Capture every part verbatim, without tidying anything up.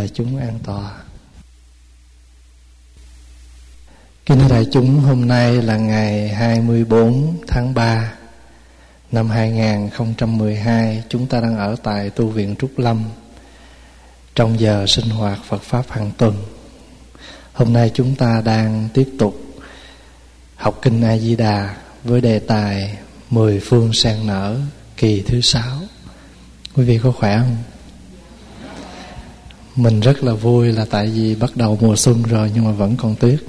đại chúng an tọa. Kính thưa đại chúng, hôm nay là ngày hai mươi bốn tháng ba năm hai nghìn không trăm mười hai. Chúng ta đang ở tại tu viện Trúc Lâm trong giờ sinh hoạt Phật Pháp hàng tuần. Hôm nay chúng ta đang tiếp tục học Kinh A Di Đà với đề tài Mười phương sen nở kỳ thứ sáu. Quý vị có khỏe không? Mình rất là vui là tại vì bắt đầu mùa xuân rồi nhưng mà vẫn còn tuyết.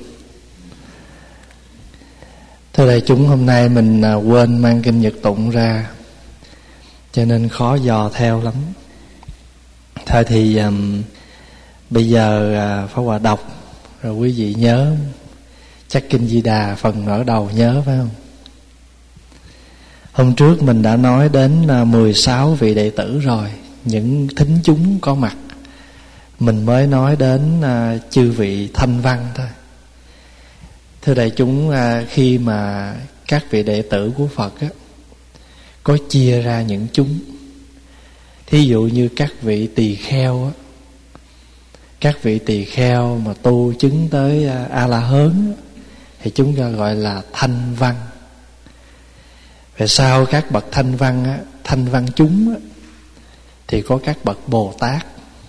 Thưa đại chúng, hôm nay mình quên mang kinh Nhật Tụng ra cho nên khó dò theo lắm. Thôi thì um, bây giờ uh, Pháp Hòa đọc rồi quý vị nhớ. Chắc kinh Di Đà phần ở đầu nhớ phải không? Hôm trước mình đã nói đến uh, mười sáu vị đệ tử rồi, những thính chúng có mặt. Mình mới nói đến uh, chư vị thanh văn thôi. Thưa đại chúng, uh, khi mà các vị đệ tử của Phật á, có chia ra những chúng. Thí dụ như các vị tỳ kheo á, các vị tỳ kheo mà tu chứng tới uh, A-la-hớn á, thì chúng ta gọi là thanh văn. Về sau các bậc thanh văn á, thanh văn chúng á, thì có các bậc Bồ Tát.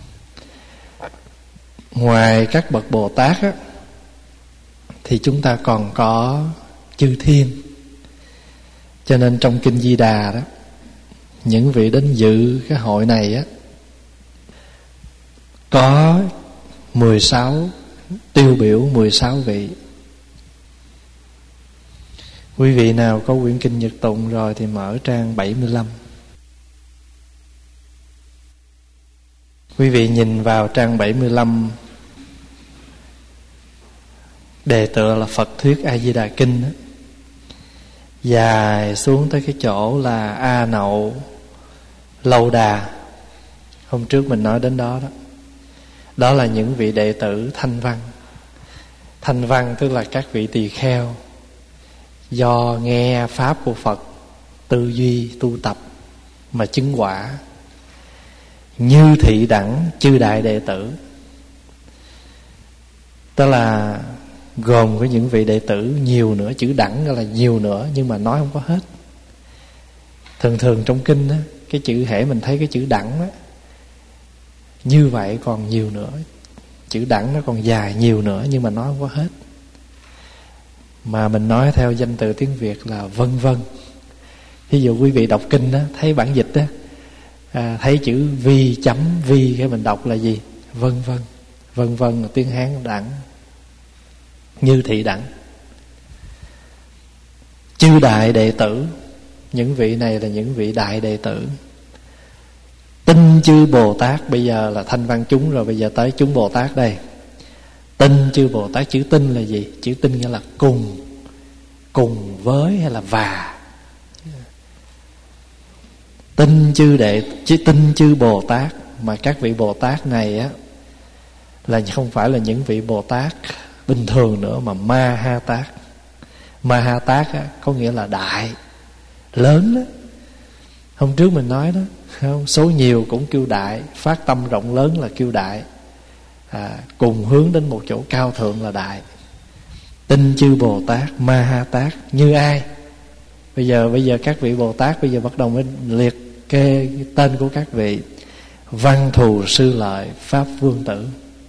Ngoài các bậc Bồ Tát á, thì chúng ta còn có chư thiên. Cho nên trong kinh Di Đà đó, những vị đến dự cái hội này á, có mười sáu, tiêu biểu mười sáu vị. Quý vị nào có quyển kinh Nhật Tụng rồi thì mở trang bảy mươi lăm. Quý vị nhìn vào trang bảy mươi lăm, đề tựa là Phật thuyết A Di Đà Kinh đó. Dài xuống tới cái chỗ là A Nậu Lâu Đà. Hôm trước mình nói đến đó đó. Đó là những vị đệ tử thanh văn. Thanh văn tức là các vị tỳ kheo, do nghe pháp của Phật, tư duy tu tập mà chứng quả. Như thị đẳng chư đại đệ tử, tức là gồm có những vị đệ tử nhiều nữa. Chữ đẳng là nhiều nữa nhưng mà nói không có hết. Thường thường trong kinh á, cái chữ hễ mình thấy cái chữ đẳng á, như vậy còn nhiều nữa. Chữ đẳng nó còn dài nhiều nữa nhưng mà nói không có hết. Mà mình nói theo danh từ tiếng Việt là vân vân. Ví dụ quý vị đọc kinh á, thấy bản dịch á, à, thấy chữ vi chấm vi, cái mình đọc là gì? Vân vân. Vân vân là tiếng Hán đẳng. Như thị đẳng. Chư đại đệ tử, những vị này là những vị đại đệ tử. Tinh chư Bồ Tát, bây giờ là thanh văn chúng rồi, bây giờ tới chúng Bồ Tát đây. Tinh chư Bồ Tát, chữ tinh là gì? Chữ tinh nghĩa là cùng, cùng với hay là và. Tinh chư đệ, chứ tinh chư Bồ Tát. Mà các vị Bồ Tát này á, là không phải là những vị Bồ Tát bình thường nữa, mà Ma Ha Tát. Ma Ha Tát á, có nghĩa là đại, lớn đó. Hôm trước mình nói đó, không? Số nhiều cũng kêu đại, phát tâm rộng lớn là kêu đại, à, cùng hướng đến một chỗ cao thượng là đại. Tinh chư Bồ Tát, Ma Ha Tát. Như ai? Bây giờ bây giờ các vị Bồ Tát bây giờ bắt đầu mới liệt kê tên của các vị. Văn Thù Sư Lợi, Pháp Vương Tử.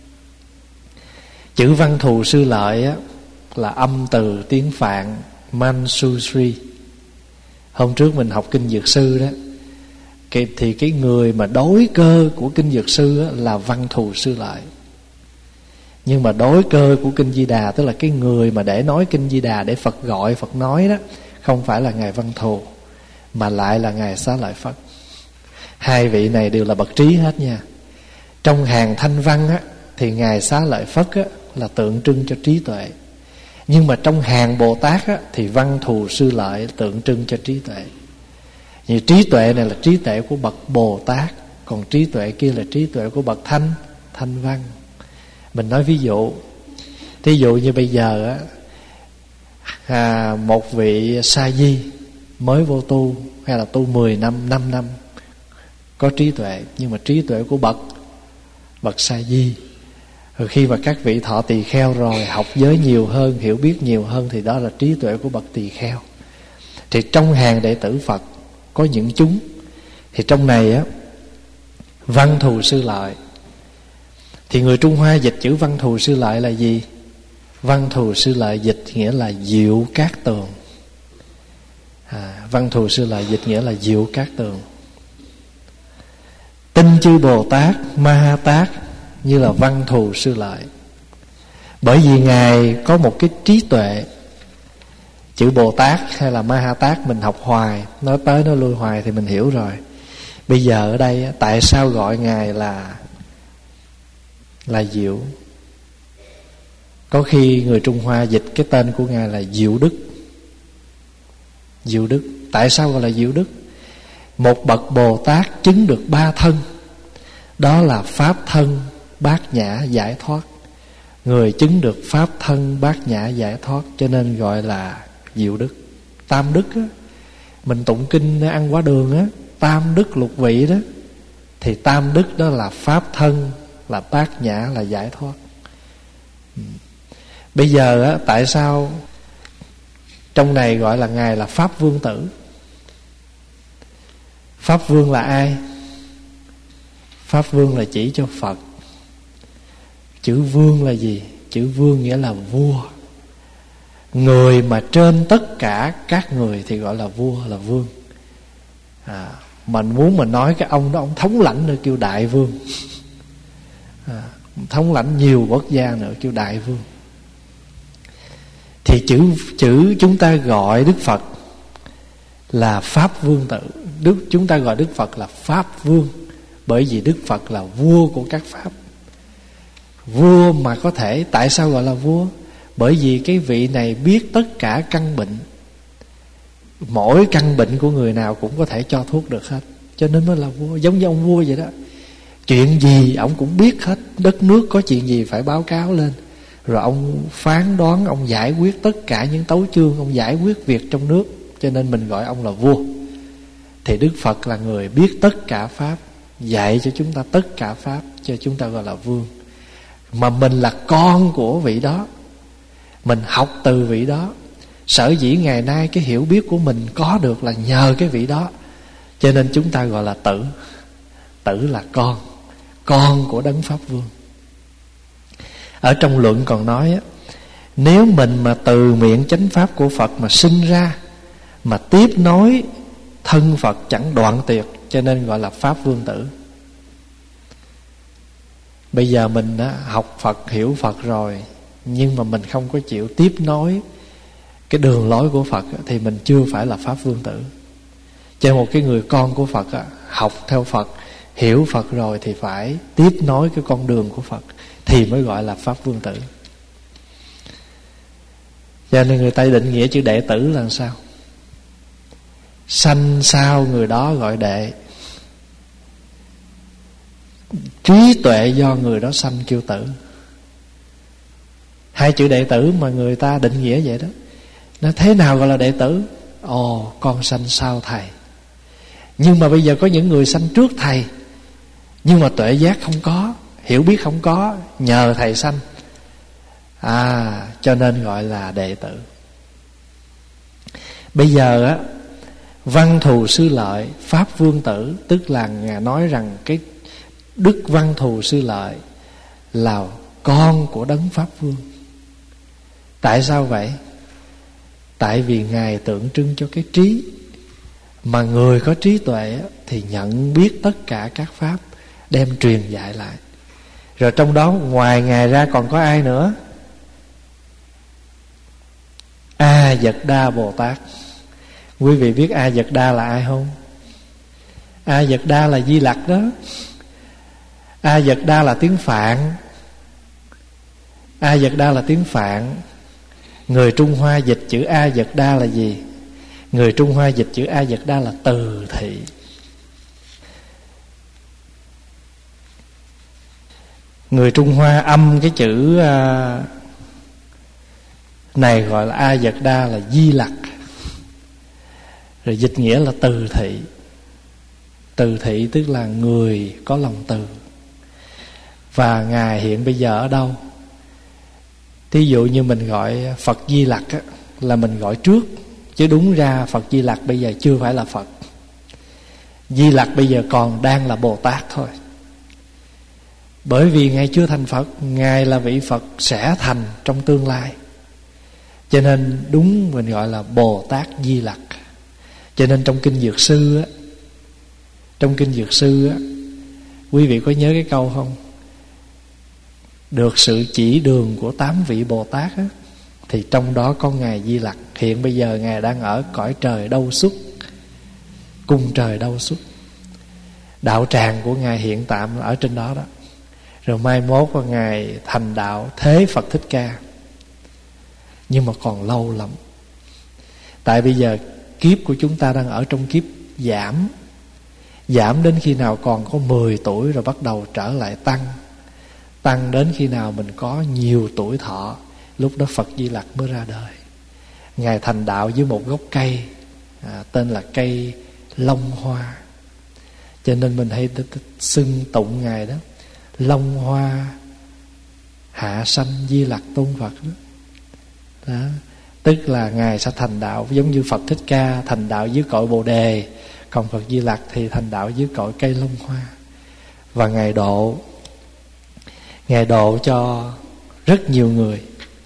Chữ Văn Thù Sư Lợi á, là âm từ tiếng Phạn Mansusri. Hôm trước mình học kinh Dược Sư đó, thì cái người mà đối cơ của kinh Dược Sư á, là Văn Thù Sư Lợi. Nhưng mà đối cơ của kinh Di Đà, tức là cái người mà để nói kinh Di Đà, để Phật gọi, Phật nói đó, không phải là Ngài Văn Thù, mà lại là Ngài Xá Lợi Phất. Hai vị này đều là bậc trí hết nha. Trong hàng thanh văn á, thì Ngài Xá Lợi Phất á, là tượng trưng cho trí tuệ. Nhưng mà trong hàng Bồ Tát á, thì Văn Thù Sư Lợi tượng trưng cho trí tuệ. Như trí tuệ này là trí tuệ của bậc Bồ Tát, còn trí tuệ kia là trí tuệ của bậc thanh thanh văn. Mình nói ví dụ, thí dụ như bây giờ á, à, một vị sa di mới vô tu, hay là tu mười năm, năm năm, có trí tuệ, nhưng mà trí tuệ của bậc bậc sa di. Rồi khi mà các vị thọ tỳ kheo rồi, học giới nhiều hơn, hiểu biết nhiều hơn, thì đó là trí tuệ của bậc tỳ kheo. Thì trong hàng đệ tử Phật có những chúng, thì trong này á, Văn Thù Sư Lợi. Thì người Trung Hoa dịch chữ Văn Thù Sư Lợi là gì? Văn Thù Sư Lợi dịch nghĩa là Diệu Cát Tường. à, Văn Thù Sư Lợi dịch nghĩa là Diệu Cát Tường. Tinh chư Bồ Tát Ma Ha Tát như là Văn Thù Sư Lợi. Bởi vì Ngài có một cái trí tuệ. Chữ Bồ Tát hay là Ma Ha Tát mình học hoài, nói tới nói lui hoài thì mình hiểu rồi. Bây giờ ở đây tại sao gọi Ngài là là Diệu? Có khi người Trung Hoa dịch cái tên của Ngài là Diệu Đức. Diệu Đức. Tại sao gọi là Diệu Đức? Một bậc Bồ Tát chứng được ba thân, đó là Pháp thân, Bát Nhã, Giải thoát. Người chứng được Pháp thân, Bát Nhã, Giải thoát, cho nên gọi là Diệu Đức. Tam Đức á, mình tụng kinh ăn quả đường á, Tam Đức Lục Vị đó, thì Tam Đức đó là Pháp thân, là Bát Nhã, là Giải thoát. Bây giờ á, tại sao trong này gọi là Ngài là Pháp Vương Tử? Pháp Vương là ai? Pháp Vương là chỉ cho Phật. Chữ Vương là gì? Chữ Vương nghĩa là vua. Người mà trên tất cả các người thì gọi là vua, là vương. à, Mình muốn mình nói cái ông đó, ông thống lãnh nữa kêu Đại Vương. à, Thống lãnh nhiều quốc gia nữa kêu Đại Vương. Thì chữ, chữ chúng ta gọi Đức Phật là Pháp Vương Tử. Đức Chúng ta gọi Đức Phật là Pháp Vương, bởi vì Đức Phật là vua của các Pháp. Vua mà có thể, tại sao gọi là vua? Bởi vì cái vị này biết tất cả căn bệnh. Mỗi căn bệnh của người nào cũng có thể cho thuốc được hết, cho nên mới là vua. Giống như ông vua vậy đó. Chuyện gì ông cũng biết hết. Đất nước có chuyện gì phải báo cáo lên, rồi ông phán đoán, ông giải quyết tất cả những tấu chương, ông giải quyết việc trong nước, cho nên mình gọi ông là vua. Thì Đức Phật là người biết tất cả Pháp, dạy cho chúng ta tất cả Pháp, cho chúng ta gọi là vương. Mà mình là con của vị đó, mình học từ vị đó. Sở dĩ ngày nay cái hiểu biết của mình có được là nhờ cái vị đó, cho nên chúng ta gọi là tử. Tử là con, con của Đấng Pháp Vương. Ở trong luận còn nói á, nếu mình mà từ miệng chánh pháp của Phật mà sinh ra, mà tiếp nối thân Phật chẳng đoạn tuyệt, cho nên gọi là Pháp Vương Tử. Bây giờ mình á, học Phật, hiểu Phật rồi, nhưng mà mình không có chịu tiếp nối cái đường lối của Phật á, thì mình chưa phải là Pháp Vương Tử. Cho một cái người con của Phật á, học theo Phật, hiểu Phật rồi thì phải tiếp nối cái con đường của Phật, thì mới gọi là Pháp Vương Tử. Cho nên người ta định nghĩa chữ đệ tử là sao? Sanh sao người đó gọi đệ, trí tuệ do người đó sanh kêu tử. Hai chữ đệ tử mà người ta định nghĩa vậy đó. Nó thế nào gọi là đệ tử? Ồ, con sanh sau thầy. Nhưng mà bây giờ có những người sanh trước thầy, nhưng mà tuệ giác không có, hiểu biết không có, nhờ thầy sanh. À, cho nên gọi là đệ tử. Bây giờ á, Văn Thù Sư Lợi, Pháp Vương Tử, tức là Ngài nói rằng cái Đức Văn Thù Sư Lợi là con của Đấng Pháp Vương. Tại sao vậy? Tại vì Ngài tượng trưng cho cái trí. Mà người có trí tuệ thì nhận biết tất cả các Pháp, đem truyền dạy lại. Rồi trong đó ngoài Ngài ra còn có ai nữa? A Dật Đa Bồ Tát. Quý vị biết A Dật Đa là ai không? A Dật Đa là Di Lặc đó. A Dật Đa là tiếng Phạn. A Dật Đa là tiếng Phạn. Người Trung Hoa dịch chữ A Dật Đa là gì? Người Trung Hoa dịch chữ A Dật Đa là từ thị. Người Trung Hoa âm cái chữ này gọi là A Dật Đa là Di Lặc, rồi dịch nghĩa là từ thị. Từ thị tức là người có lòng từ. Và Ngài hiện bây giờ ở đâu? Thí dụ như mình gọi Phật Di Lặc á, là mình gọi trước, chứ đúng ra Phật Di Lặc bây giờ chưa phải là Phật. Di Lặc bây giờ còn đang là Bồ Tát thôi. Bởi vì Ngài chưa thành Phật, Ngài là vị Phật sẽ thành trong tương lai. Cho nên đúng mình gọi là Bồ Tát Di Lặc. Cho nên trong Kinh Dược Sư á, Trong Kinh Dược Sư á, quý vị có nhớ cái câu không? Được sự chỉ đường của tám vị Bồ Tát á, thì trong đó có Ngài Di Lặc. Hiện bây giờ Ngài đang ở cõi trời Đâu Xuất, cung trời Đâu Xuất. Đạo tràng của Ngài hiện tạm ở trên đó đó. Rồi mai mốt là Ngài thành đạo Thế Phật Thích Ca. Nhưng mà còn lâu lắm. Tại bây giờ kiếp của chúng ta đang ở trong kiếp giảm. Giảm đến khi nào còn có mười tuổi rồi bắt đầu trở lại tăng. Tăng đến khi nào mình có nhiều tuổi thọ, lúc đó Phật Di Lặc mới ra đời. Ngài thành đạo dưới một gốc cây à, tên là cây Long Hoa. Cho nên mình hay xưng tụng Ngài đó, Long Hoa hạ sanh Di Lặc Tôn Phật đó. Đó. Tức là Ngài sẽ thành đạo giống như Phật Thích Ca thành đạo dưới cội Bồ Đề, còn Phật Di Lặc thì thành đạo dưới cội cây Long Hoa. Và Ngài độ Ngài độ cho rất nhiều người.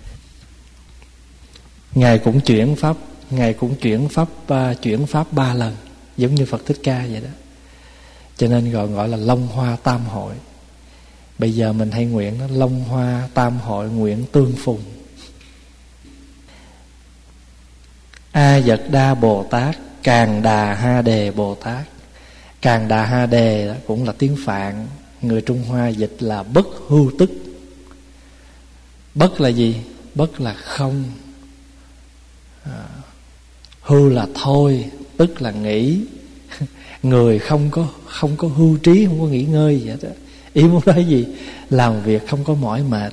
Ngài cũng chuyển pháp, Ngài cũng chuyển pháp uh, chuyển pháp ba lần, giống như Phật Thích Ca vậy đó. Cho nên gọi gọi là Long Hoa Tam Hội. Bây giờ mình hay nguyện đó, Long Hoa Tam Hội nguyện tương phùng. A Dật Đa Bồ Tát, Càn Đà Ha Đề Bồ Tát. Càn Đà Ha Đề cũng là tiếng Phạn, người Trung Hoa dịch là bất hưu tức. Bất là gì? Bất là không, à, hưu là thôi, tức là nghỉ. Người không có không có hưu trí, không có nghỉ ngơi vậy đó. Ý muốn nói gì? Làm việc không có mỏi mệt.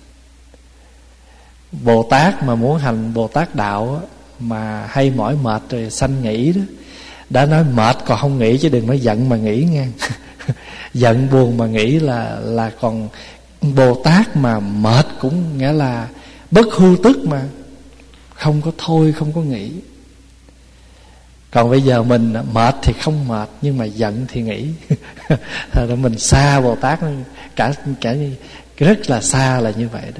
Bồ Tát mà muốn hành Bồ Tát đạo á, mà hay mỏi mệt rồi sanh nghỉ đó. Đã nói mệt còn không nghỉ, chứ đừng nói giận mà nghỉ nha. Giận buồn mà nghĩ là là còn Bồ Tát mà mệt cũng nghĩa là bất hưu tức, mà không có thôi, không có nghỉ. Còn bây giờ mình mệt thì không mệt, nhưng mà giận thì nghỉ. Thật ra mình xa Bồ Tát cả cả rất là xa là như vậy đó.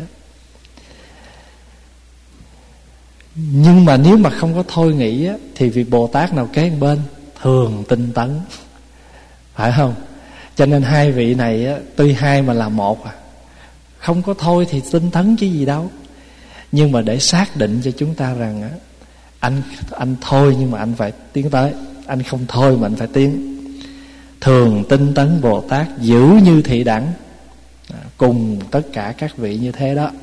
Nhưng mà nếu mà không có thôi nghĩ á, thì vị Bồ Tát nào kế bên thường tinh tấn, phải không? Cho nên hai vị này á, tuy hai mà là một à. Không có thôi thì tinh tấn chứ gì đâu. Nhưng mà để xác định cho chúng ta rằng á, Anh anh thôi nhưng mà anh phải tiến tới, anh không thôi mà anh phải tiến. Thường tinh tấn Bồ Tát giữ như thị đẳng, cùng tất cả các vị như thế đó.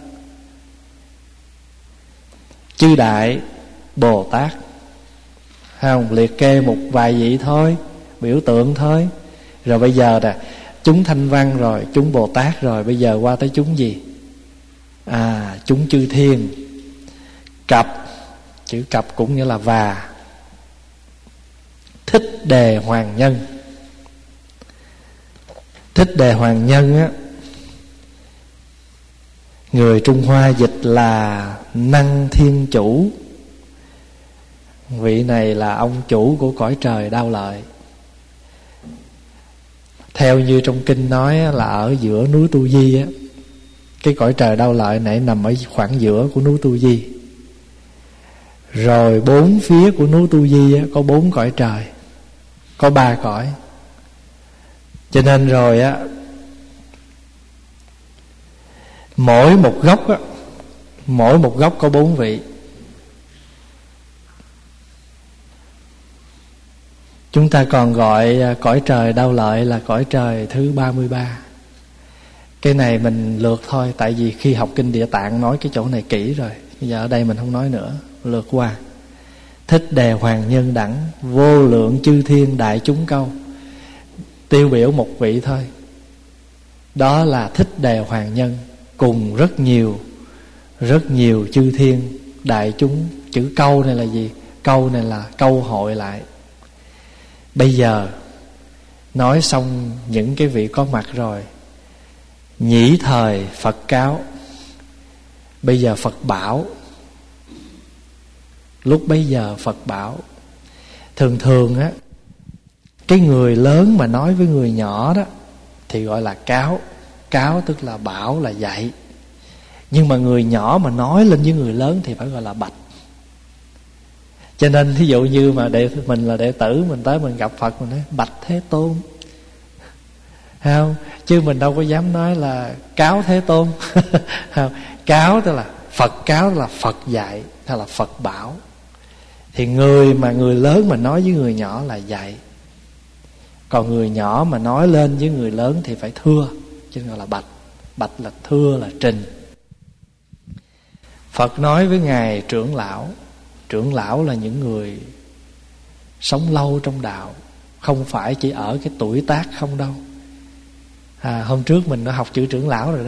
Chư Đại Bồ Tát, không liệt kê một vài vị thôi, biểu tượng thôi. Rồi bây giờ nè, chúng Thanh Văn rồi, chúng Bồ Tát rồi, bây giờ qua tới chúng gì? À, chúng chư thiên. Cặp, chữ cặp cũng nghĩa là và. Thích Đề Hoàng Nhân. Thích Đề Hoàng Nhân á, người Trung Hoa dịch là Năng Thiên Chủ. Vị này là ông chủ của cõi trời Đao Lợi. Theo như trong kinh nói là ở giữa núi Tu Di á, cái cõi trời Đao Lợi này nằm ở khoảng giữa của núi Tu Di. Rồi bốn phía của núi Tu Di á, có bốn cõi trời, có ba cõi. Cho nên rồi á, mỗi một góc á, mỗi một góc có bốn vị. Chúng ta còn gọi cõi trời Đao Lợi là cõi trời thứ ba mươi ba. Cái này mình lược thôi, tại vì khi học kinh Địa Tạng nói cái chỗ này kỹ rồi, bây giờ ở đây mình không nói nữa, lược qua. Thích Đề Hoàng Nhân đẳng, vô lượng chư thiên đại chúng câu. Tiêu biểu một vị thôi, đó là Thích Đề Hoàng Nhân, cùng rất nhiều rất nhiều chư thiên đại chúng. Chữ câu này là gì? Câu này là câu hội lại. Bây giờ nói xong những cái vị có mặt rồi, Nhĩ thời Phật cáo, bây giờ Phật bảo. Lúc bấy giờ Phật bảo. Thường thường á, cái người lớn mà nói với người nhỏ đó thì gọi là cáo. Cáo tức là bảo, là dạy. Nhưng mà người nhỏ mà nói lên với người lớn thì phải gọi là bạch. Cho nên thí dụ như mà đệ, mình là đệ tử, mình tới mình gặp Phật, mình nói bạch Thế Tôn, không? Chứ mình đâu có dám nói là cáo Thế Tôn. Không? Cáo tức là Phật cáo, là Phật dạy, hay là Phật bảo. Thì người mà người lớn mà nói với người nhỏ là dạy. Còn người nhỏ mà nói lên với người lớn thì phải thưa, chứ gọi là bạch. Bạch là thưa, là trình. Phật nói với ngài trưởng lão. Trưởng lão là những người sống lâu trong đạo, không phải chỉ ở cái tuổi tác không đâu. À, hôm trước mình đã học chữ trưởng lão rồi đó.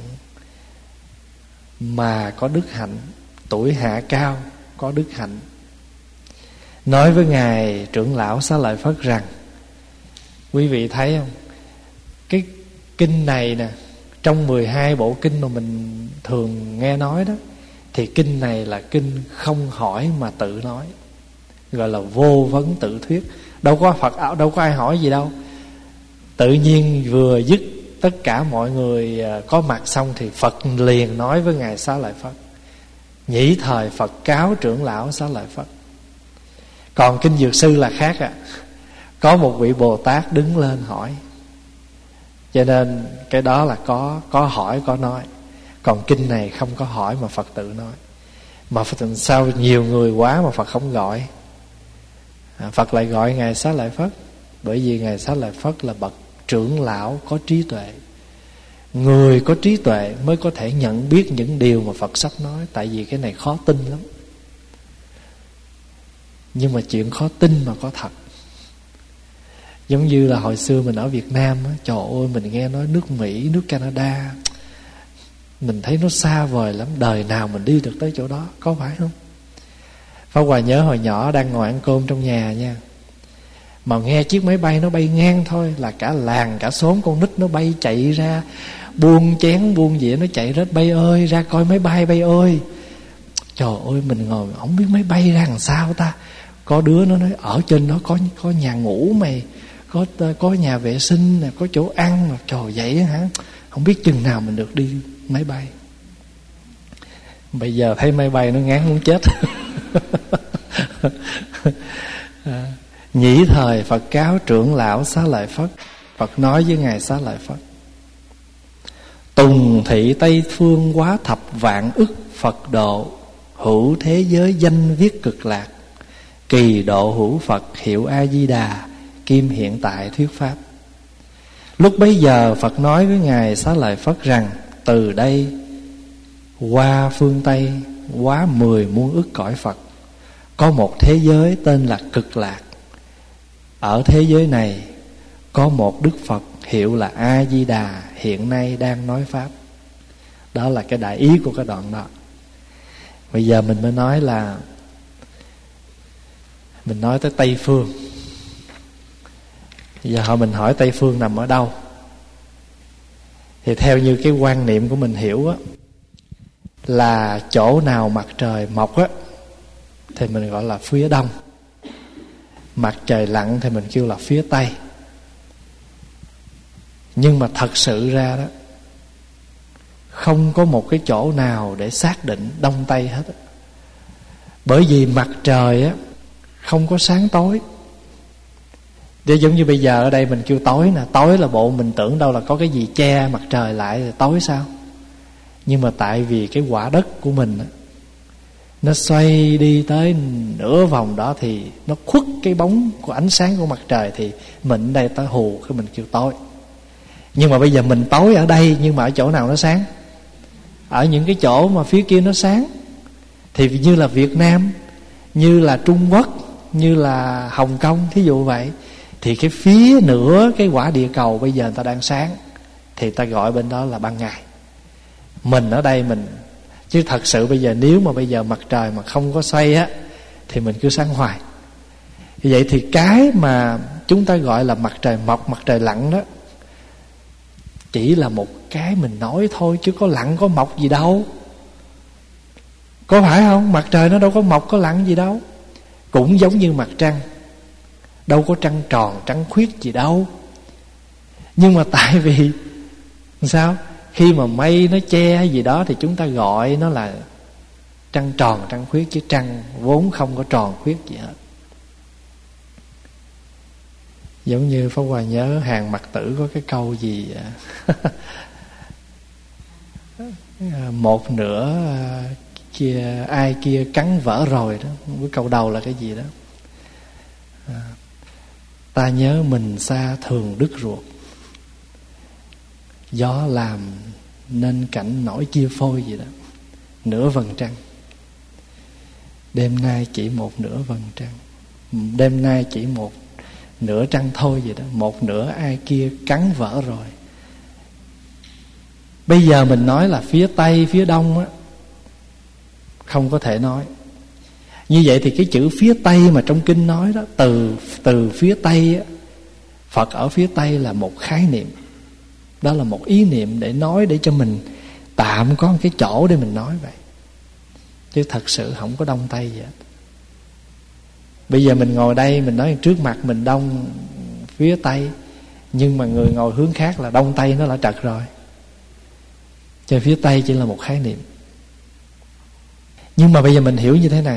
Mà có đức hạnh, tuổi hạ cao, có đức hạnh. Nói với ngài trưởng lão Xá Lợi Phất rằng, quý vị thấy không, cái kinh này nè, trong mười hai bộ kinh mà mình thường nghe nói đó, thì kinh này là kinh không hỏi mà tự nói, gọi là vô vấn tự thuyết. Đâu có Phật, đâu có ai hỏi gì đâu. Tự nhiên vừa dứt tất cả mọi người có mặt xong thì Phật liền nói với ngài Xá Lợi Phất. Nhĩ thời Phật cáo trưởng lão Xá Lợi Phất. Còn kinh Dược Sư là khác à. Có một vị Bồ Tát đứng lên hỏi. Cho nên cái đó là có có hỏi có nói. Còn kinh này không có hỏi mà Phật tự nói. Mà Phật sao nhiều người quá mà Phật không gọi. à, Phật lại gọi ngài Xá Lợi Phất. Bởi vì ngài Xá Lợi Phất là bậc trưởng lão có trí tuệ. Người có trí tuệ mới có thể nhận biết những điều mà Phật sắp nói. Tại vì cái này khó tin lắm. Nhưng mà chuyện khó tin mà có thật. Giống như là hồi xưa mình ở Việt Nam á, trời ơi mình nghe nói nước Mỹ, nước Canada, mình thấy nó xa vời lắm, đời nào mình đi được tới chỗ đó, có phải không? Pháp Hòa nhớ hồi nhỏ đang ngồi ăn cơm trong nhà nha, mà nghe chiếc máy bay nó bay ngang thôi là cả làng cả xóm con nít nó bay chạy ra, buông chén buông dĩa nó chạy rết, bay ơi ra coi máy bay, bay ơi. Trời ơi mình ngồi không biết máy bay ra làm sao ta. Có đứa nó nói ở trên đó có có nhà ngủ mày, có có nhà vệ sinh nè, có chỗ ăn mà. Trời vậy hả? Không biết chừng nào mình được đi máy bay. Bây giờ thấy máy bay nó ngán muốn chết. à, Nhĩ thời Phật cáo trưởng lão Xá Lợi Phất. Phật nói với ngài Xá Lợi Phất. Tùng thị Tây phương quá thập vạn ức Phật độ, hữu thế giới danh viết cực lạc. Kỳ độ hữu Phật hiệu A-di-đà, kim hiện tại thuyết pháp. Lúc bấy giờ Phật nói với ngài Xá Lợi Phất rằng, từ đây qua phương Tây quá mười muôn ức cõi Phật, có một thế giới tên là Cực Lạc. Ở thế giới này có một Đức Phật hiệu là A-di-đà, hiện nay đang nói pháp. Đó là cái đại ý của cái đoạn đó. Bây giờ mình mới nói là mình nói tới Tây phương. Giờ họ mình hỏi Tây phương nằm ở đâu, thì theo như cái quan niệm của mình hiểu á, là chỗ nào mặt trời mọc á thì mình gọi là phía đông, mặt trời lặn thì mình kêu là phía tây. Nhưng mà thật sự ra đó, không có một cái chỗ nào để xác định đông tây hết á. Bởi vì mặt trời á không có sáng tối. Để giống như bây giờ ở đây mình kêu tối nè, tối là bộ mình tưởng đâu là có cái gì che mặt trời lại rồi tối sao. Nhưng mà tại vì cái quả đất của mình á, nó xoay đi tới nửa vòng đó thì nó khuất cái bóng của ánh sáng của mặt trời, thì mình đây tới hù cái mình kêu tối. Nhưng mà bây giờ mình tối ở đây, nhưng mà ở chỗ nào nó sáng? Ở những cái chỗ mà phía kia nó sáng. Thì như là Việt Nam, như là Trung Quốc, như là Hồng Kông, thí dụ vậy, thì cái phía nửa cái quả địa cầu bây giờ người ta đang sáng, thì ta gọi bên đó là ban ngày. Mình ở đây mình, chứ thật sự bây giờ nếu mà bây giờ mặt trời mà không có xoay á, thì mình cứ sáng hoài. Vậy thì cái mà chúng ta gọi là mặt trời mọc, mặt trời lặn đó, chỉ là một cái mình nói thôi, chứ có lặn có mọc gì đâu. Có phải không? Mặt trời nó đâu có mọc có lặn gì đâu. Cũng giống như mặt trăng, đâu có trăng tròn trăng khuyết gì đâu. Nhưng mà tại vì sao? Khi mà mây nó che hay gì đó thì chúng ta gọi nó là trăng tròn trăng khuyết, chứ trăng vốn không có tròn khuyết gì hết. Giống như Pháp Hòa nhớ Hàng Mặc Tử có cái câu gì một nửa kia ai kia cắn vỡ rồi đó. Cái câu đầu là cái gì đó, ta nhớ mình xa thường đứt ruột, gió làm nên cảnh nổi chia phôi gì đó. Nửa vầng trăng, đêm nay chỉ một nửa vầng trăng, đêm nay chỉ một nửa trăng thôi vậy đó. Một nửa ai kia cắn vỡ rồi. Bây giờ mình nói là phía Tây phía Đông á, không có thể nói. Như vậy thì cái chữ phía Tây mà trong kinh nói đó, Từ từ phía Tây á, Phật ở phía Tây là một khái niệm. Đó là một ý niệm để nói, để cho mình tạm có một cái chỗ để mình nói vậy. Chứ thật sự không có Đông Tây gì hết. Bây giờ mình ngồi đây, mình nói trước mặt mình Đông phía Tây, nhưng mà người ngồi hướng khác là Đông Tây nó đã trật rồi. Cho phía Tây chỉ là một khái niệm. Nhưng mà bây giờ mình hiểu như thế này.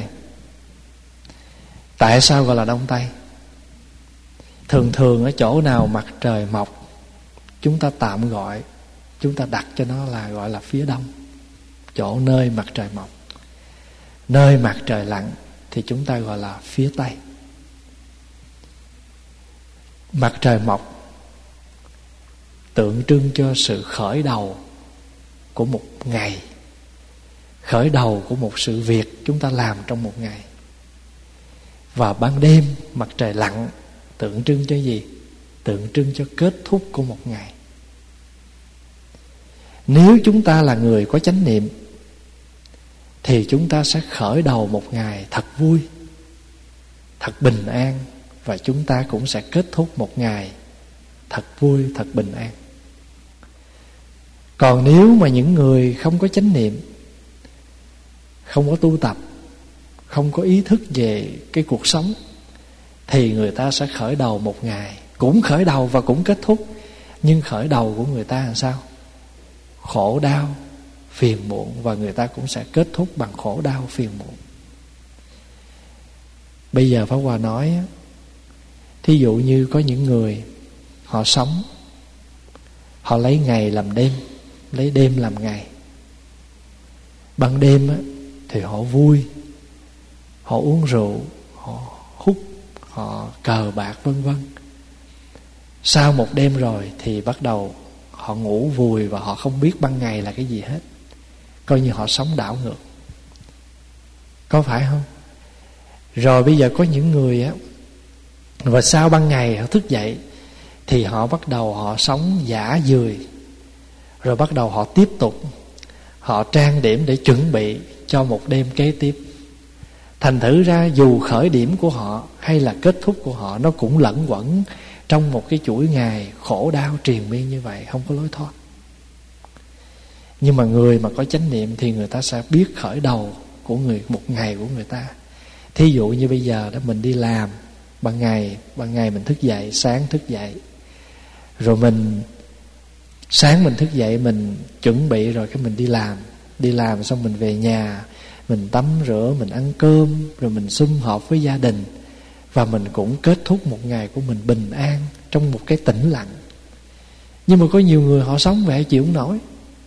Tại sao gọi là Đông Tây? Thường thường ở chỗ nào mặt trời mọc, chúng ta tạm gọi, chúng ta đặt cho nó là gọi là phía Đông. Chỗ nơi mặt trời mọc. Nơi mặt trời lặn thì chúng ta gọi là phía Tây. Mặt trời mọc tượng trưng cho sự khởi đầu của một ngày, khởi đầu của một sự việc chúng ta làm trong một ngày. Và ban đêm mặt trời lặn tượng trưng cho gì? Tượng trưng cho kết thúc của một ngày. Nếu chúng ta là người có chánh niệm thì chúng ta sẽ khởi đầu một ngày thật vui, thật bình an. Và chúng ta cũng sẽ kết thúc một ngày thật vui, thật bình an. Còn nếu mà những người không có chánh niệm, không có tu tập, không có ý thức về cái cuộc sống, thì người ta sẽ khởi đầu một ngày, cũng khởi đầu và cũng kết thúc. Nhưng khởi đầu của người ta làm sao? Khổ đau, phiền muộn. Và người ta cũng sẽ kết thúc bằng khổ đau, phiền muộn. Bây giờ Pháp Hòa nói, thí dụ như có những người họ sống, họ lấy ngày làm đêm, lấy đêm làm ngày. Ban đêm á, thì họ vui, họ uống rượu, họ hút, họ cờ bạc vân vân. Sau một đêm rồi thì bắt đầu họ ngủ vùi và họ không biết ban ngày là cái gì hết. Coi như họ sống đảo ngược. Có phải không? Rồi bây giờ có những người á, và sau ban ngày họ thức dậy thì họ bắt đầu họ sống dã dười. Rồi bắt đầu họ tiếp tục, họ trang điểm để chuẩn bị cho một đêm kế tiếp. Thành thử ra dù khởi điểm của họ hay là kết thúc của họ, nó cũng lẫn quẩn trong một cái chuỗi ngày khổ đau triền miên như vậy, không có lối thoát. Nhưng mà người mà có chánh niệm thì người ta sẽ biết khởi đầu của người, một ngày của người ta. Thí dụ như bây giờ đó, mình đi làm ban ngày, ban ngày mình thức dậy, sáng thức dậy, rồi mình sáng mình thức dậy, mình chuẩn bị rồi cái mình đi làm. Đi làm xong mình về nhà, mình tắm rửa, mình ăn cơm, rồi mình sum họp với gia đình. Và mình cũng kết thúc một ngày của mình bình an, trong một cái tĩnh lặng. Nhưng mà có nhiều người họ sống vậy chịu không nổi.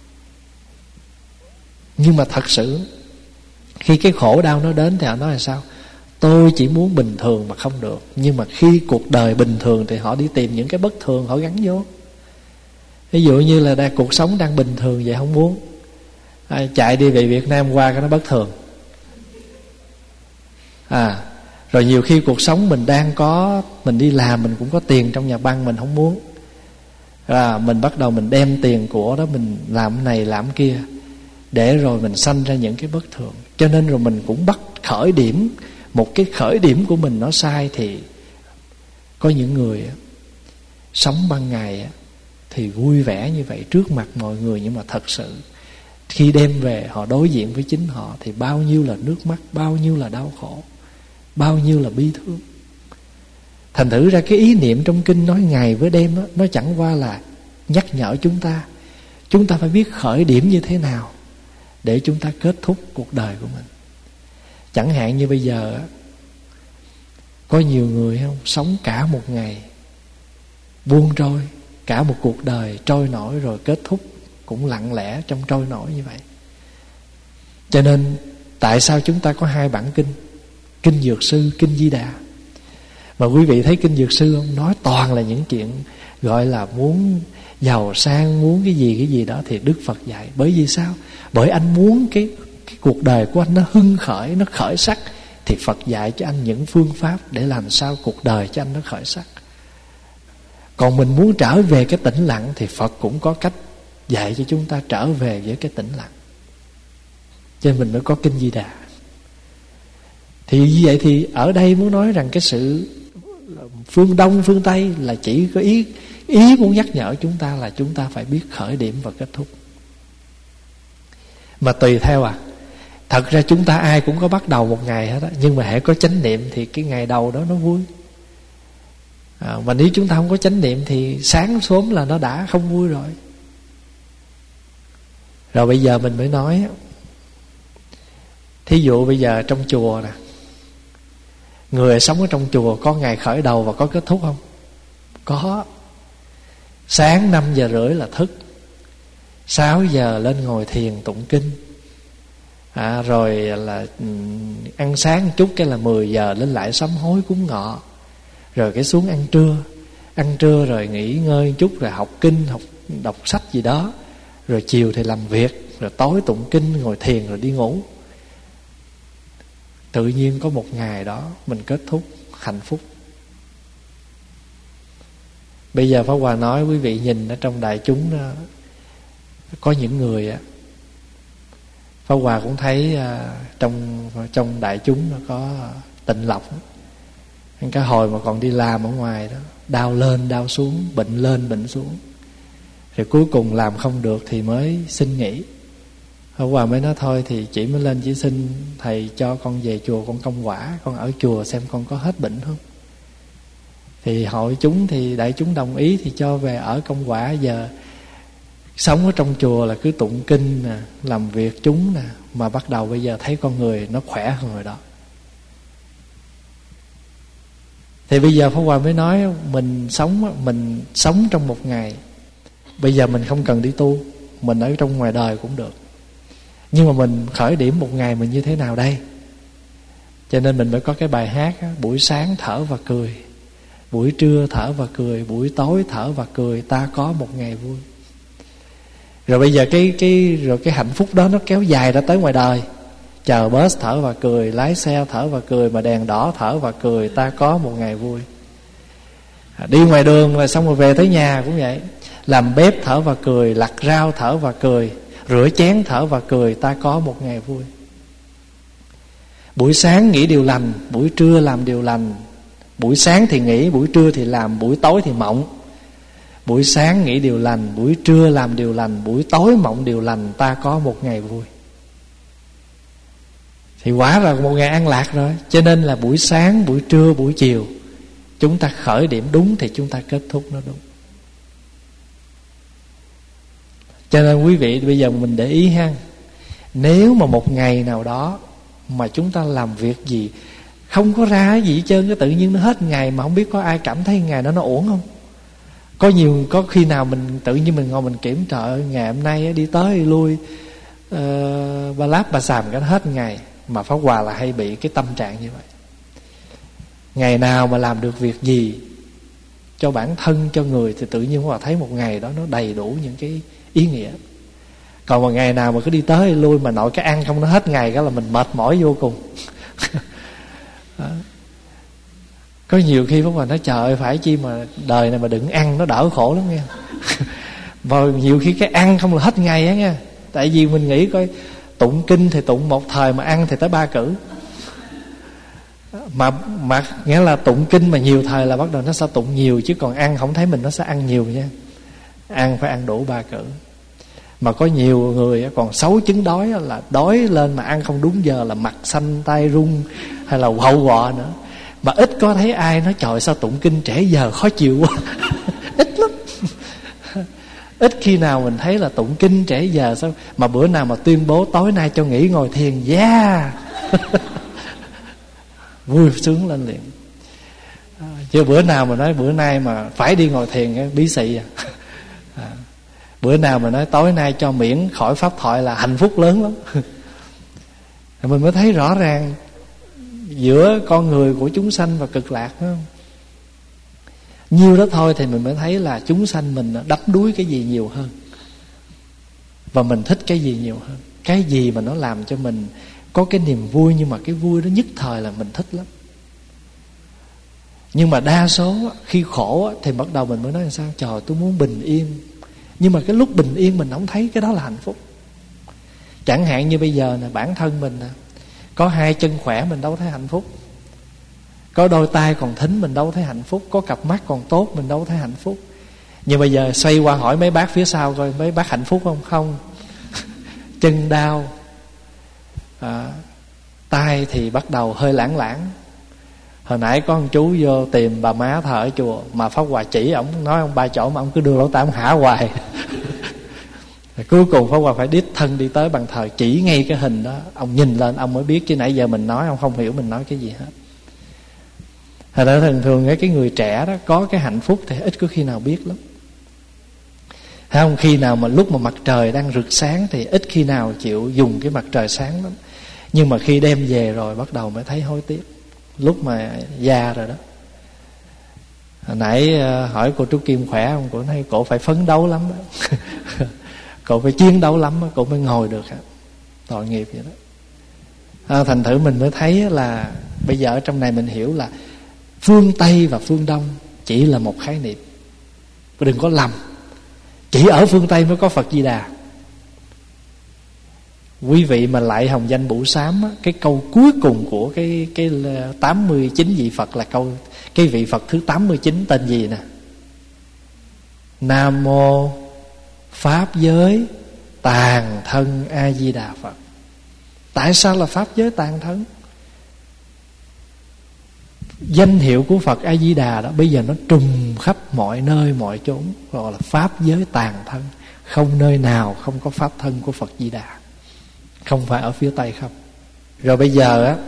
Nhưng mà thật sự khi cái khổ đau nó đến thì họ nói là sao? Tôi chỉ muốn bình thường mà không được. Nhưng mà khi cuộc đời bình thường thì họ đi tìm những cái bất thường họ gắn vô. Ví dụ như là đây, cuộc sống đang bình thường vậy không muốn, à, chạy đi về Việt Nam qua cái nó bất thường. À, rồi nhiều khi cuộc sống mình đang có, mình đi làm mình cũng có tiền trong nhà băng, mình không muốn, à, mình bắt đầu mình đem tiền của đó mình làm cái này làm cái kia, để rồi mình sanh ra những cái bất thường. Cho nên rồi mình cũng bắt khởi điểm, một cái khởi điểm của mình nó sai. Thì có những người sống ban ngày thì vui vẻ như vậy trước mặt mọi người, nhưng mà thật sự khi đem về họ đối diện với chính họ thì bao nhiêu là nước mắt, bao nhiêu là đau khổ, bao nhiêu là bi thương. Thành thử ra cái ý niệm trong kinh nói ngày với đêm đó, nó chẳng qua là nhắc nhở chúng ta, chúng ta phải biết khởi điểm như thế nào để chúng ta kết thúc cuộc đời của mình. Chẳng hạn như bây giờ có nhiều người không sống cả một ngày buông trôi, cả một cuộc đời trôi nổi rồi kết thúc cũng lặng lẽ trong trôi nổi như vậy. Cho nên tại sao chúng ta có hai bản kinh, kinh Dược Sư, kinh Di Đà? Mà quý vị thấy kinh Dược Sư không? Nói toàn là những chuyện gọi là muốn giàu sang, muốn cái gì cái gì đó thì Đức Phật dạy. Bởi vì sao? Bởi anh muốn cái, cái cuộc đời của anh nó hưng khởi, nó khởi sắc, thì Phật dạy cho anh những phương pháp để làm sao cuộc đời cho anh nó khởi sắc. Còn mình muốn trở về cái tĩnh lặng thì Phật cũng có cách dạy cho chúng ta trở về với cái tĩnh lặng. Cho nên mình mới có kinh Di Đà. Thì như vậy thì ở đây muốn nói rằng cái sự phương Đông phương Tây là chỉ có ý Ý muốn nhắc nhở chúng ta là chúng ta phải biết khởi điểm và kết thúc. Mà tùy theo à thật ra chúng ta ai cũng có bắt đầu một ngày hết á, nhưng mà hễ có chánh niệm thì cái ngày đầu đó nó vui. à, Mà nếu chúng ta không có chánh niệm thì sáng sớm là nó đã không vui rồi. Rồi bây giờ mình mới nói, thí dụ bây giờ trong chùa nè, người sống ở trong chùa có ngày khởi đầu và có kết thúc không? Có. Sáng năm giờ rưỡi là thức, sáu giờ lên ngồi thiền tụng kinh, à, rồi là um, ăn sáng một chút, cái là mười giờ lên lại sám hối cúng ngọ, rồi cái xuống ăn trưa, ăn trưa rồi nghỉ ngơi một chút, rồi học kinh, học đọc sách gì đó, rồi chiều thì làm việc, rồi tối tụng kinh, ngồi thiền rồi đi ngủ. Tự nhiên có một ngày đó mình kết thúc hạnh phúc. Bây giờ Pháp Hòa nói quý vị nhìn ở trong đại chúng đó, có những người á, Pháp Hòa cũng thấy à, trong trong đại chúng nó có Tịnh Lộc. Cái hồi mà còn đi làm ở ngoài đó, đau lên đau xuống, bệnh lên bệnh xuống, rồi cuối cùng làm không được thì mới xin nghỉ. Pháp Hòa mới nói thôi thì chỉ mới lên chỉ xin thầy cho con về chùa con công quả, con ở chùa xem con có hết bệnh không. Thì hội chúng thì đại chúng đồng ý thì cho về ở công quả. Giờ sống ở trong chùa là cứ tụng kinh nè, làm việc chúng nè, mà bắt đầu bây giờ thấy con người nó khỏe hơn rồi đó. Thì bây giờ Pháp Hòa mới nói mình sống mình sống trong một ngày. Bây giờ mình không cần đi tu, mình ở trong ngoài đời cũng được, nhưng mà mình khởi điểm một ngày mình như thế nào đây? Cho nên mình mới có cái bài hát á, buổi sáng thở và cười, buổi trưa thở và cười, buổi tối thở và cười, ta có một ngày vui. Rồi bây giờ cái cái rồi cái hạnh phúc đó nó kéo dài ra tới ngoài đời. Chờ bus thở và cười, lái xe thở và cười, mà đèn đỏ thở và cười, ta có một ngày vui. Đi ngoài đường là xong rồi về tới nhà cũng vậy. Làm bếp thở và cười, lặt rau thở và cười, rửa chén thở và cười, ta có một ngày vui. Buổi sáng nghĩ điều lành, buổi trưa làm điều lành. Buổi sáng thì nghĩ, buổi trưa thì làm, buổi tối thì mộng. Buổi sáng nghĩ điều lành, buổi trưa làm điều lành, buổi tối mộng điều lành, ta có một ngày vui. Thì quả là một ngày an lạc rồi. Cho nên là buổi sáng, buổi trưa, buổi chiều chúng ta khởi điểm đúng thì chúng ta kết thúc nó đúng. Cho nên quý vị bây giờ mình để ý ha, nếu mà một ngày nào đó mà chúng ta làm việc gì không có ra gì hết trơn, cái tự nhiên nó hết ngày mà không biết có ai cảm thấy ngày đó nó uổng không? Có nhiều có khi nào mình tự nhiên mình ngồi mình kiểm trợ ngày hôm nay đi tới đi lui uh, ba láp ba xàm cái hết ngày. Mà Pháp Hòa là hay bị cái tâm trạng như vậy. Ngày nào mà làm được việc gì cho bản thân, cho người, thì tự nhiên Pháp Hòa thấy một ngày đó nó đầy đủ những cái ý nghĩa. Còn mà ngày nào mà cứ đi tới đi lui mà nội cái ăn không nó hết ngày, cái là mình mệt mỏi vô cùng. Có nhiều khi Pháp Hòa nói trời ơi, phải chi mà đời này mà đừng ăn nó đỡ khổ lắm nghe. Và nhiều khi cái ăn không là hết ngày á nha. Tại vì mình nghĩ coi tụng kinh thì tụng một thời, mà ăn thì tới ba cử. Mà, mà nghĩa là tụng kinh mà nhiều thời là bắt đầu nó sẽ tụng nhiều, chứ còn ăn không thấy mình nó sẽ ăn nhiều nha. ăn phải ăn đủ ba cữ. Mà có nhiều người còn xấu chứng đói là đói lên mà ăn không đúng giờ là mặt xanh tay run hay là quạo quọ nữa. Mà ít có thấy ai nói trời sao tụng kinh trễ giờ khó chịu quá. Ít lắm. Ít khi nào mình thấy là tụng kinh trễ giờ sao. Mà bữa nào mà tuyên bố tối nay cho nghỉ ngồi thiền, yeah. Vui sướng lên liền. Chứ bữa nào mà nói bữa nay mà phải đi ngồi thiền cái bí xị à. À, bữa nào mà nói tối nay cho miễn khỏi pháp thoại là hạnh phúc lớn lắm. Mình mới thấy rõ ràng giữa con người của chúng sanh và cực lạc, phải không? Nhiêu đó thôi thì mình mới thấy là chúng sanh mình đắm đuối cái gì nhiều hơn, và mình thích cái gì nhiều hơn. Cái gì mà nó làm cho mình có cái niềm vui, nhưng mà cái vui đó nhất thời là mình thích lắm. Nhưng mà đa số khi khổ thì bắt đầu mình mới nói là sao, trời tôi muốn bình yên. Nhưng mà cái lúc bình yên mình không thấy cái đó là hạnh phúc. Chẳng hạn như bây giờ nè, bản thân mình nè, có hai chân khỏe mình đâu thấy hạnh phúc, có đôi tay còn thính mình đâu thấy hạnh phúc, có cặp mắt còn tốt mình đâu thấy hạnh phúc. Nhưng bây giờ xoay qua hỏi mấy bác phía sau coi mấy bác hạnh phúc không? Không. Chân đau, à, tay thì bắt đầu hơi lãng lãng. Hồi nãy có một chú vô tìm bà má thờ ở chùa, mà Pháp Hòa chỉ ổng nói ông ba chỗ mà ông cứ đưa lỗ tai ông hả hoài. Cuối cùng Pháp Hòa phải đích thân đi tới bàn thờ chỉ ngay cái hình đó, ông nhìn lên ông mới biết, chứ nãy giờ mình nói ông không hiểu mình nói cái gì hết. Thật ra thường thường cái người trẻ đó có cái hạnh phúc thì ít có khi nào biết lắm. Hay không, khi nào mà lúc mà mặt trời đang rực sáng thì ít khi nào chịu dùng cái mặt trời sáng lắm. Nhưng mà khi đem về rồi bắt đầu mới thấy hối tiếc, lúc mà già rồi đó. Hồi nãy hỏi cô Trúc Kim khỏe không, cô nói cô phải phấn đấu lắm đó. Cô phải chiến đấu lắm đó, cô mới ngồi được. Tội nghiệp vậy đó. À, thành thử mình mới thấy là bây giờ ở trong này mình hiểu là phương Tây và phương Đông chỉ là một khái niệm. Đừng có lầm, chỉ ở phương Tây mới có Phật Di Đà. Quý vị mà lại hồng danh Bửu Sám á, cái câu cuối cùng của cái cái tám mươi chín vị Phật là câu cái vị Phật thứ tám mươi chín tên gì nè? Nam mô Pháp giới tàn thân A Di Đà Phật. Tại sao là Pháp giới tàn thân? Danh hiệu của Phật A Di Đà đó bây giờ nó trùm khắp mọi nơi mọi chốn, gọi là Pháp giới tàn thân. Không nơi nào không có Pháp thân của Phật Di Đà, không phải ở phía Tây không. Rồi bây giờ á,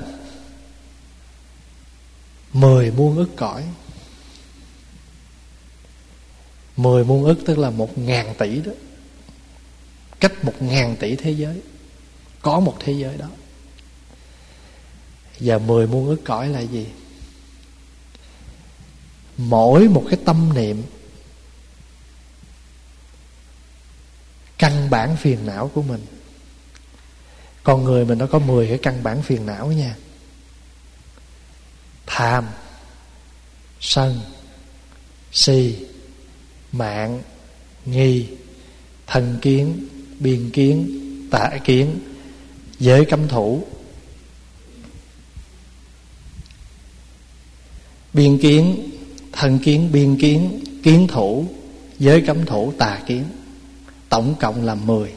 mười muôn ức cõi. Mười muôn ức tức là một ngàn tỷ đó. Cách một ngàn tỷ thế giới có một thế giới đó. Giờ mười muôn ức cõi là gì? Mỗi một cái tâm niệm, căn bản phiền não của mình. Con người mình nó có mười cái căn bản phiền não nha. Tham, sân, si, mạng, nghi, thân kiến, biên kiến, tà kiến, giới cấm thủ. Biên kiến, thân kiến, biên kiến, kiến thủ, giới cấm thủ, tà kiến. Tổng cộng là mười.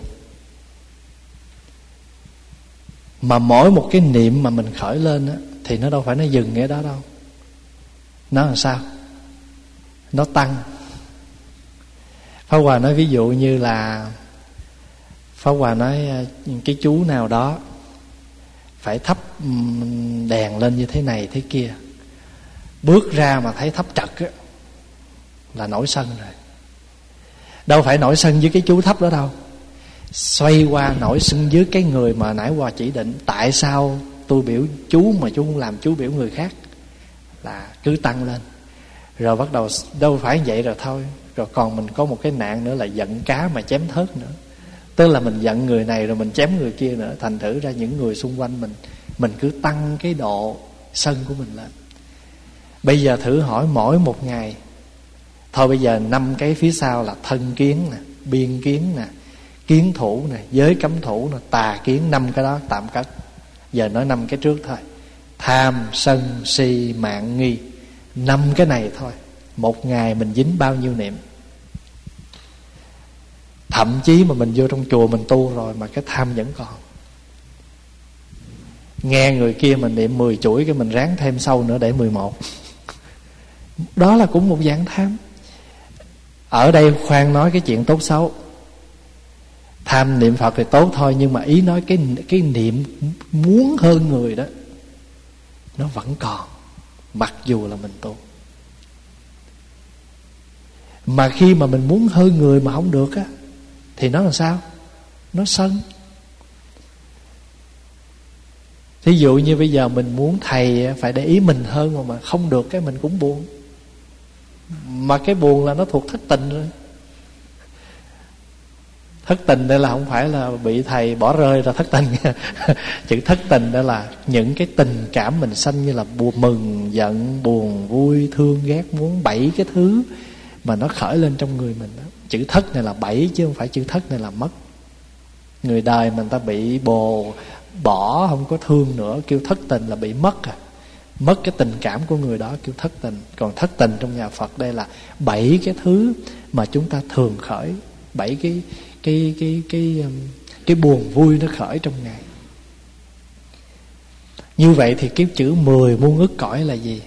Mà mỗi một cái niệm mà mình khởi lên á, thì nó đâu phải nó dừng ở đó đâu. Nó làm sao? Nó tăng. Pháp Hòa nói ví dụ như là Pháp Hòa nói cái chú nào đó phải thắp đèn lên như thế này thế kia, bước ra mà thấy thắp trật á, là nổi sân rồi. Đâu phải nổi sân với cái chú thắp đó đâu, xoay qua nổi sân với cái người mà nãy Hòa chỉ định. Tại sao tôi biểu chú mà chú không làm chú biểu người khác? Là cứ tăng lên. Rồi bắt đầu đâu phải vậy rồi thôi. Rồi còn mình có một cái nạn nữa là giận cá mà chém thớt nữa. Tức là mình giận người này rồi mình chém người kia nữa. Thành thử ra những người xung quanh mình, mình cứ tăng cái độ sân của mình lên. Bây giờ thử hỏi mỗi một ngày, thôi bây giờ năm cái phía sau là thân kiến nè, biên kiến nè, kiến thủ nè, giới cấm thủ nè, tà kiến. Năm cái đó tạm cất. Giờ nói năm cái trước thôi. Tham, sân, si, mạng, nghi. Năm cái này thôi. Một ngày mình dính bao nhiêu niệm? Thậm chí mà mình vô trong chùa mình tu rồi mà cái tham vẫn còn. Nghe người kia mình niệm mười chuỗi, cái mình ráng thêm sâu nữa để mười một. Đó là cũng một dạng tham. Ở đây khoan nói cái chuyện tốt xấu. Tham niệm Phật thì tốt thôi, nhưng mà ý nói cái, cái niệm muốn hơn người đó, nó vẫn còn, mặc dù là mình tu. Mà khi mà mình muốn hơn người mà không được á, thì nó là sao? Nó sân. Thí dụ như bây giờ mình muốn thầy phải để ý mình hơn, mà, mà không được cái mình cũng buồn. Mà cái buồn là nó thuộc thất tình rồi. Thất tình đây là không phải là bị thầy bỏ rơi ra thất tình. Chữ thất tình đó là những cái tình cảm mình sanh, như là buồn, mừng, giận, buồn, vui, thương, ghét, muốn, bảy cái thứ mà nó khởi lên trong người mình đó. Chữ thất này là bảy chứ không phải chữ thất này là mất. Người đời mình ta bị bồ bỏ, không có thương nữa, kêu thất tình là bị mất à. Mất cái tình cảm của người đó kêu thất tình. Còn thất tình trong nhà Phật đây là bảy cái thứ mà chúng ta thường khởi, bảy cái cái cái cái cái, cái buồn vui nó khởi trong ngày. Như vậy thì cái chữ mười muôn ức cõi là gì?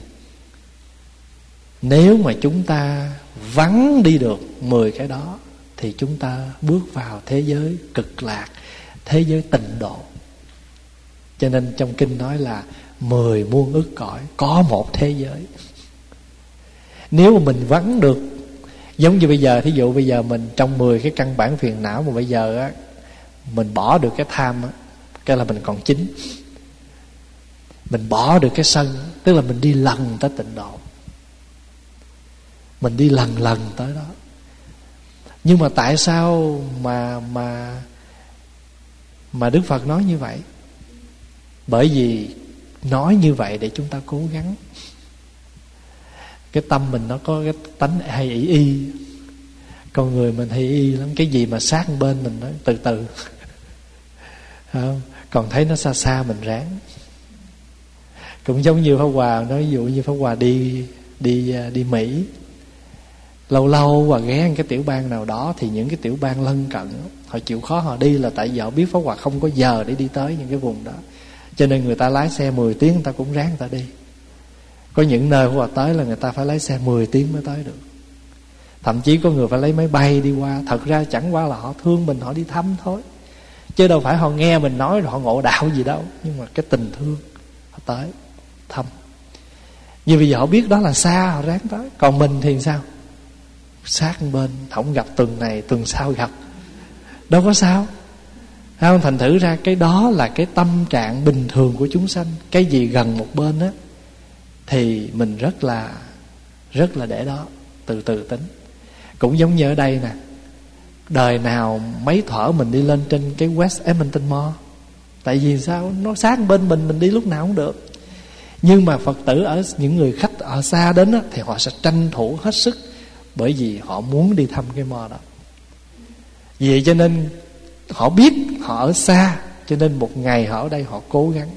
Nếu mà chúng ta vắng đi được mười cái đó thì chúng ta bước vào thế giới cực lạc, thế giới tịnh độ. Cho nên trong kinh nói là mười muôn ức cõi có một thế giới. Nếu mà mình vắng được, giống như bây giờ, thí dụ bây giờ mình trong mười cái căn bản phiền não mà bây giờ á, mình bỏ được cái tham á, cái là mình còn chín. Mình bỏ được cái sân, tức là mình đi lần tới tịnh độ. Mình đi lần lần tới đó. Nhưng mà tại sao mà mà mà Đức Phật nói như vậy? Bởi vì nói như vậy để chúng ta cố gắng. Cái tâm mình nó có cái tánh hay ỷ y. Con người mình hay y lắm. Cái gì mà sát bên mình nói từ từ. Không? Còn thấy nó xa xa mình ráng. Cũng giống như Pháp Hòa nói, ví dụ như Pháp Hòa đi đi đi Mỹ, lâu lâu Hòa ghé cái tiểu bang nào đó, thì những cái tiểu bang lân cận họ chịu khó họ đi là tại vì họ biết Pháp Hòa không có giờ để đi tới những cái vùng đó. Cho nên người ta lái xe mười tiếng người ta cũng ráng người ta đi. Có những nơi Pháp Hòa tới là người ta phải lái xe mười tiếng mới tới được. Thậm chí có người phải lấy máy bay đi qua. Thật ra chẳng qua là họ thương mình, họ đi thăm thôi, chứ đâu phải họ nghe mình nói rồi họ ngộ đạo gì đâu. Nhưng mà cái tình thương, họ tới thăm. Như bây giờ họ biết đó là xa, họ ráng tới. Còn mình thì sao? Sát bên, không gặp tuần này tuần sau gặp, đâu có sao. Không? Thành thử ra cái đó là cái tâm trạng bình thường của chúng sanh. Cái gì gần một bên á thì mình rất là Rất là để đó, từ từ tính. Cũng giống như ở đây nè, đời nào mấy thở mình đi lên trên cái West Edmonton Mall. Tại vì sao? Nó sát bên mình, mình đi lúc nào cũng được. Nhưng mà Phật tử ở những người khách ở xa đến á, thì họ sẽ tranh thủ hết sức, bởi vì họ muốn đi thăm cái mall đó. Vì vậy cho nên họ biết họ ở xa, cho nên một ngày họ ở đây họ cố gắng.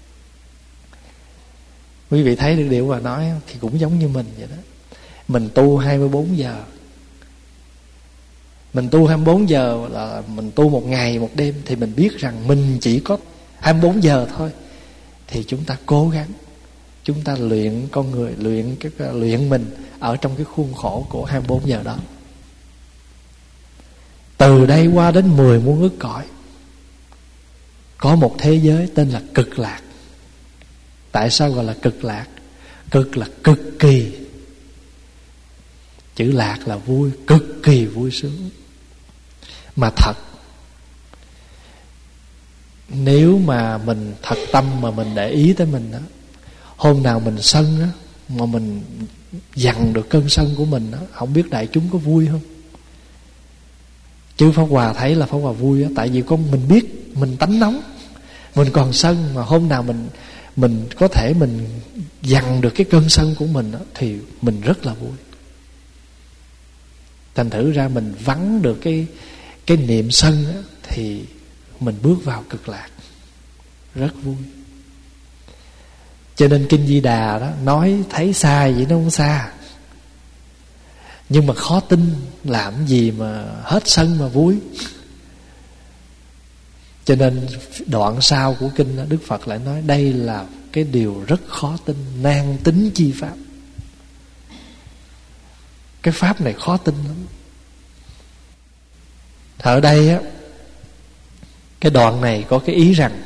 Quý vị thấy được điều mà nói thì cũng giống như mình vậy đó. Mình tu hai mươi bốn giờ. Mình tu hai mươi bốn giờ là mình tu một ngày một đêm. Thì mình biết rằng mình chỉ có hai mươi bốn giờ thôi. Thì chúng ta cố gắng, chúng ta luyện con người, luyện cái luyện mình ở trong cái khuôn khổ của hai mươi bốn giờ đó. Từ đây qua đến mười muôn ức cõi có một thế giới tên là cực lạc. Tại sao gọi là cực lạc? Cực là cực kỳ. Chữ lạc là vui, cực kỳ vui sướng. Mà thật, nếu mà mình thật tâm mà mình để ý tới mình đó, hôm nào mình sân á, mà mình dằn được cơn sân của mình đó, không biết đại chúng có vui không? Chứ Pháp Hòa thấy là Pháp Hòa vui á. Tại vì có mình biết mình tánh nóng, mình còn sân. Mà hôm nào mình Mình có thể mình dằn được cái cơn sân của mình đó, thì mình rất là vui. Thành thử ra mình vắng được cái Cái niệm sân đó, thì mình bước vào cực lạc, rất vui. Cho nên Kinh Di Đà đó nói thấy xa vậy nó không xa. Nhưng mà khó tin, làm gì mà hết sân mà vui. Cho nên đoạn sau của kinh đó, Đức Phật lại nói đây là cái điều rất khó tin, nan tính chi pháp. Cái pháp này khó tin lắm. Ở đây á, cái đoạn này có cái ý rằng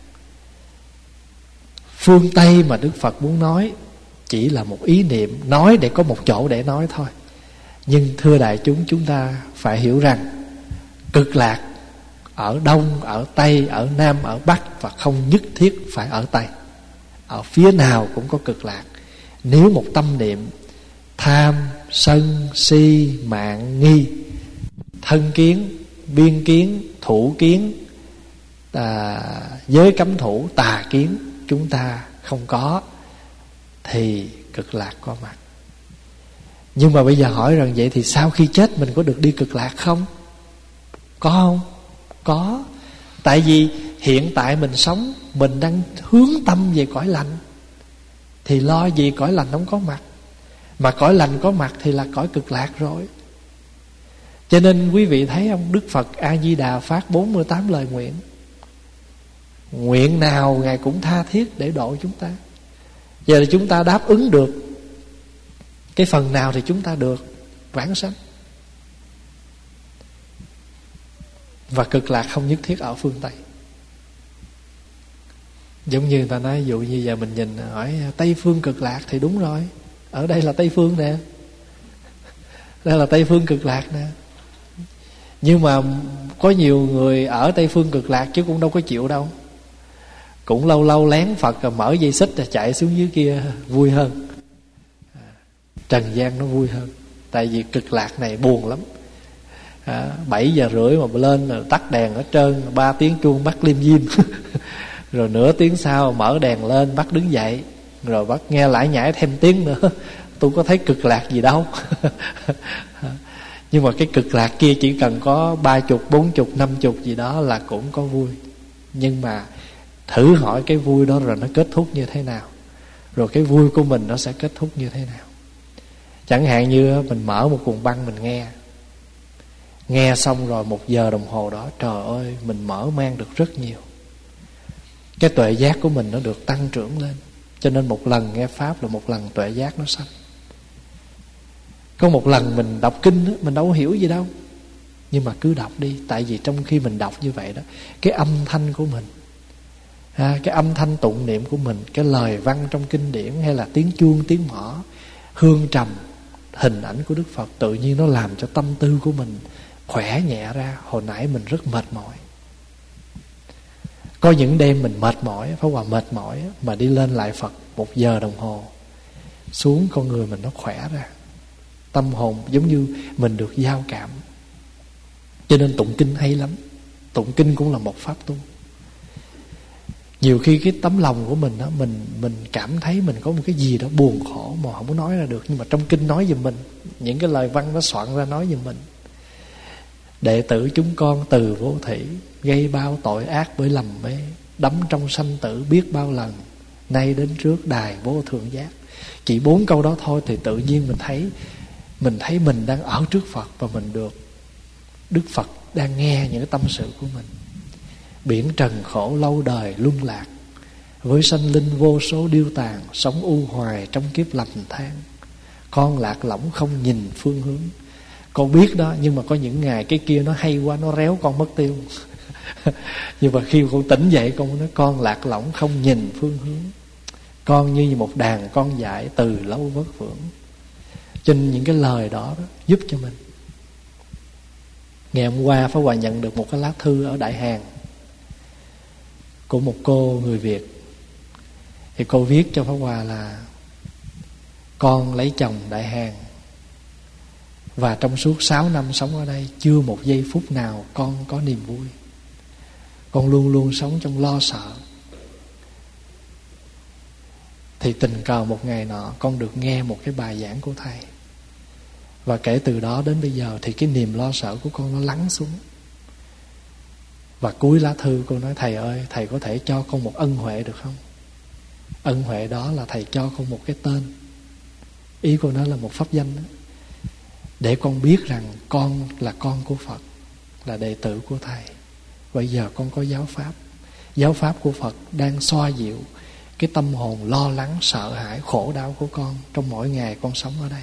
phương Tây mà Đức Phật muốn nói chỉ là một ý niệm, nói để có một chỗ để nói thôi. Nhưng thưa đại chúng, chúng ta phải hiểu rằng cực lạc ở Đông, ở Tây, ở Nam, ở Bắc, và không nhất thiết phải ở Tây. Ở phía nào cũng có cực lạc. Nếu một tâm niệm tham, sân, si, mạn, nghi, thân kiến, biên kiến, thủ kiến, à, giới cấm thủ, tà kiến chúng ta không có, thì cực lạc có mặt. Nhưng mà bây giờ hỏi rằng vậy thì sau khi chết mình có được đi cực lạc không? Có không? Có. Tại vì hiện tại mình sống, mình đang hướng tâm về cõi lành, thì lo gì cõi lành không có mặt. Mà cõi lành có mặt thì là cõi cực lạc rồi. Cho nên quý vị thấy không, Đức Phật A-di-đà phát bốn mươi tám lời nguyện, nguyện nào Ngài cũng tha thiết để độ chúng ta. Giờ là chúng ta đáp ứng được cái phần nào thì chúng ta được vãng sanh. Và cực lạc không nhất thiết ở phương Tây. Giống như người ta nói, ví dụ như giờ mình nhìn hỏi Tây phương cực lạc thì đúng rồi, ở đây là Tây phương nè, đây là Tây phương cực lạc nè. Nhưng mà có nhiều người ở Tây phương cực lạc chứ cũng đâu có chịu đâu. Cũng lâu lâu lén Phật rồi mở dây xích rồi chạy xuống dưới kia vui hơn. Trần gian nó vui hơn. Tại vì cực lạc này buồn lắm. à, Bảy giờ rưỡi mà lên rồi tắt đèn ở trơn, ba tiếng chuông bắt lim dim. Rồi nửa tiếng sau mở đèn lên bắt đứng dậy, rồi bắt nghe lải nhải thêm tiếng nữa. Tôi có thấy cực lạc gì đâu. Nhưng mà cái cực lạc kia chỉ cần có ba chục, bốn chục, năm chục gì đó là cũng có vui. Nhưng mà thử hỏi cái vui đó rồi nó kết thúc như thế nào, rồi cái vui của mình nó sẽ kết thúc như thế nào. Chẳng hạn như mình mở một cuồng băng mình nghe, nghe xong rồi một giờ đồng hồ đó, trời ơi, mình mở mang được rất nhiều. Cái tuệ giác của mình nó được tăng trưởng lên. Cho nên một lần nghe Pháp là một lần tuệ giác nó sanh. Có một lần mình đọc kinh, mình đâu có hiểu gì đâu, nhưng mà cứ đọc đi. Tại vì trong khi mình đọc như vậy đó, cái âm thanh của mình, à, cái âm thanh tụng niệm của mình, cái lời văn trong kinh điển, hay là tiếng chuông, tiếng mõ, hương trầm, hình ảnh của Đức Phật, tự nhiên nó làm cho tâm tư của mình khỏe nhẹ ra. Hồi nãy mình rất mệt mỏi, có những đêm mình mệt mỏi, Pháp Hòa mệt mỏi, mà đi lên lại Phật một giờ đồng hồ xuống, con người mình nó khỏe ra, tâm hồn giống như mình được giao cảm. Cho nên tụng kinh hay lắm. Tụng kinh cũng là một pháp tu. Nhiều khi cái tấm lòng của mình đó, mình mình cảm thấy mình có một cái gì đó buồn khổ mà không có nói ra được, nhưng mà trong kinh nói giùm mình, những cái lời văn nó soạn ra nói giùm mình. Đệ tử chúng con từ vô thỉ, gây bao tội ác bởi lầm mê, đắm trong sanh tử biết bao lần, nay đến trước đài vô thượng giác. Chỉ bốn câu đó thôi thì tự nhiên mình thấy Mình thấy mình đang ở trước Phật, và mình được Đức Phật đang nghe những cái tâm sự của mình. Biển trần khổ lâu đời luân lạc, với sanh linh vô số điêu tàn, sống u hoài trong kiếp lầm than. Con lạc lõng không nhìn phương hướng. Con biết đó, nhưng mà có những ngày cái kia nó hay quá, nó réo con mất tiêu. Nhưng mà khi con tỉnh dậy, con nói con lạc lõng không nhìn phương hướng. Con như một đàn con dại từ lâu vất vưởng. Cho nên những cái lời đó, đó giúp cho mình. Ngày hôm qua Pháp Hòa nhận được một cái lá thư ở Đại Hàn của một cô người Việt. Thì cô viết cho Pháp Hòa là con lấy chồng Đại Hàn, và trong suốt sáu năm sống ở đây, chưa một giây phút nào con có niềm vui. Con luôn luôn sống trong lo sợ. Thì tình cờ một ngày nọ con được nghe một cái bài giảng của thầy, và kể từ đó đến bây giờ thì cái niềm lo sợ của con nó lắng xuống. Và cuối lá thư cô nói: thầy ơi, thầy có thể cho con một ân huệ được không? Ân huệ đó là thầy cho con một cái tên. Ý cô nói là một pháp danh đó. để con biết rằng con là con của Phật, là đệ tử của Thầy. Bây giờ con có giáo pháp. Giáo pháp của Phật đang xoa dịu cái tâm hồn lo lắng, sợ hãi, khổ đau của con trong mỗi ngày con sống ở đây.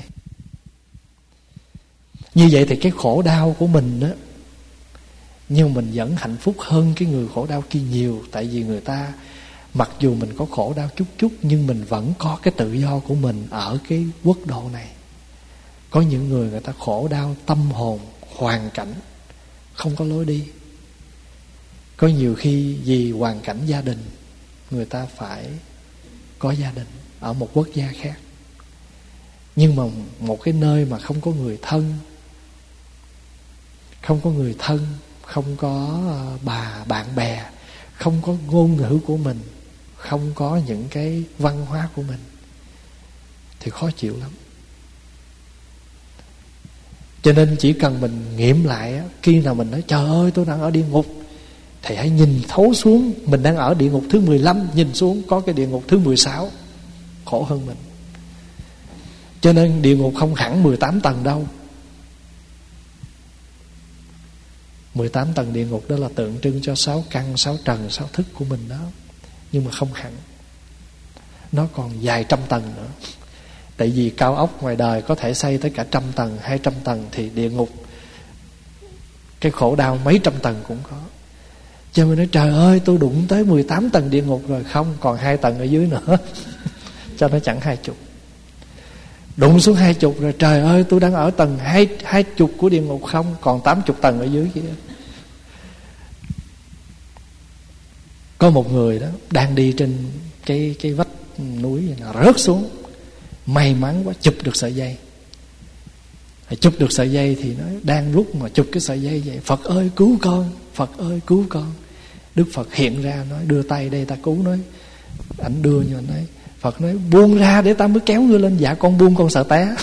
Như vậy thì cái khổ đau của mình đó, nhưng mình vẫn hạnh phúc hơn cái người khổ đau kia nhiều. Tại vì người ta, mặc dù mình có khổ đau chút chút, nhưng mình vẫn có cái tự do của mình ở cái quốc độ này. Có những người người ta khổ đau tâm hồn, hoàn cảnh, không có lối đi. Có nhiều khi vì hoàn cảnh gia đình, người ta phải có gia đình ở một quốc gia khác. Nhưng mà một cái nơi mà không có người thân, không có người thân, không có bà, bạn bè, không có ngôn ngữ của mình, không có những cái văn hóa của mình, thì khó chịu lắm. Cho nên chỉ cần mình nghiệm lại, khi nào mình nói trời ơi tôi đang ở địa ngục, thì hãy nhìn thấu xuống. Mình đang ở địa ngục thứ mười lăm, nhìn xuống có cái địa ngục thứ mười sáu khổ hơn mình. Cho nên địa ngục không hẳn mười tám tầng đâu. mười tám tầng địa ngục đó là tượng trưng cho sáu căn, sáu trần, sáu thức của mình đó. Nhưng mà không hẳn, nó còn vài trăm tầng nữa. Tại vì cao ốc ngoài đời có thể xây tới cả trăm tầng, hai trăm tầng, thì địa ngục cái khổ đau mấy trăm tầng cũng có. Cho mình nói trời ơi tôi đụng tới mười tám tầng địa ngục rồi. Không, còn hai tầng ở dưới nữa cho nó chẳng hai chục. Đụng xuống hai chục rồi, trời ơi tôi đang ở tầng hai, hai chục của địa ngục. Không, còn tám chục tầng ở dưới kia. Có một người đó đang đi trên cái, cái vách núi vậy nọ, rớt xuống. May mắn quá chụp được sợi dây. Chụp được sợi dây thì nó đang lúc mà chụp cái sợi dây vậy, Phật ơi cứu con, Phật ơi cứu con. Đức Phật hiện ra nói đưa tay đây ta cứu. Nói ảnh đưa như anh nói, Phật nói buông ra để ta mới kéo ngươi lên. Dạ con buông con sợ té.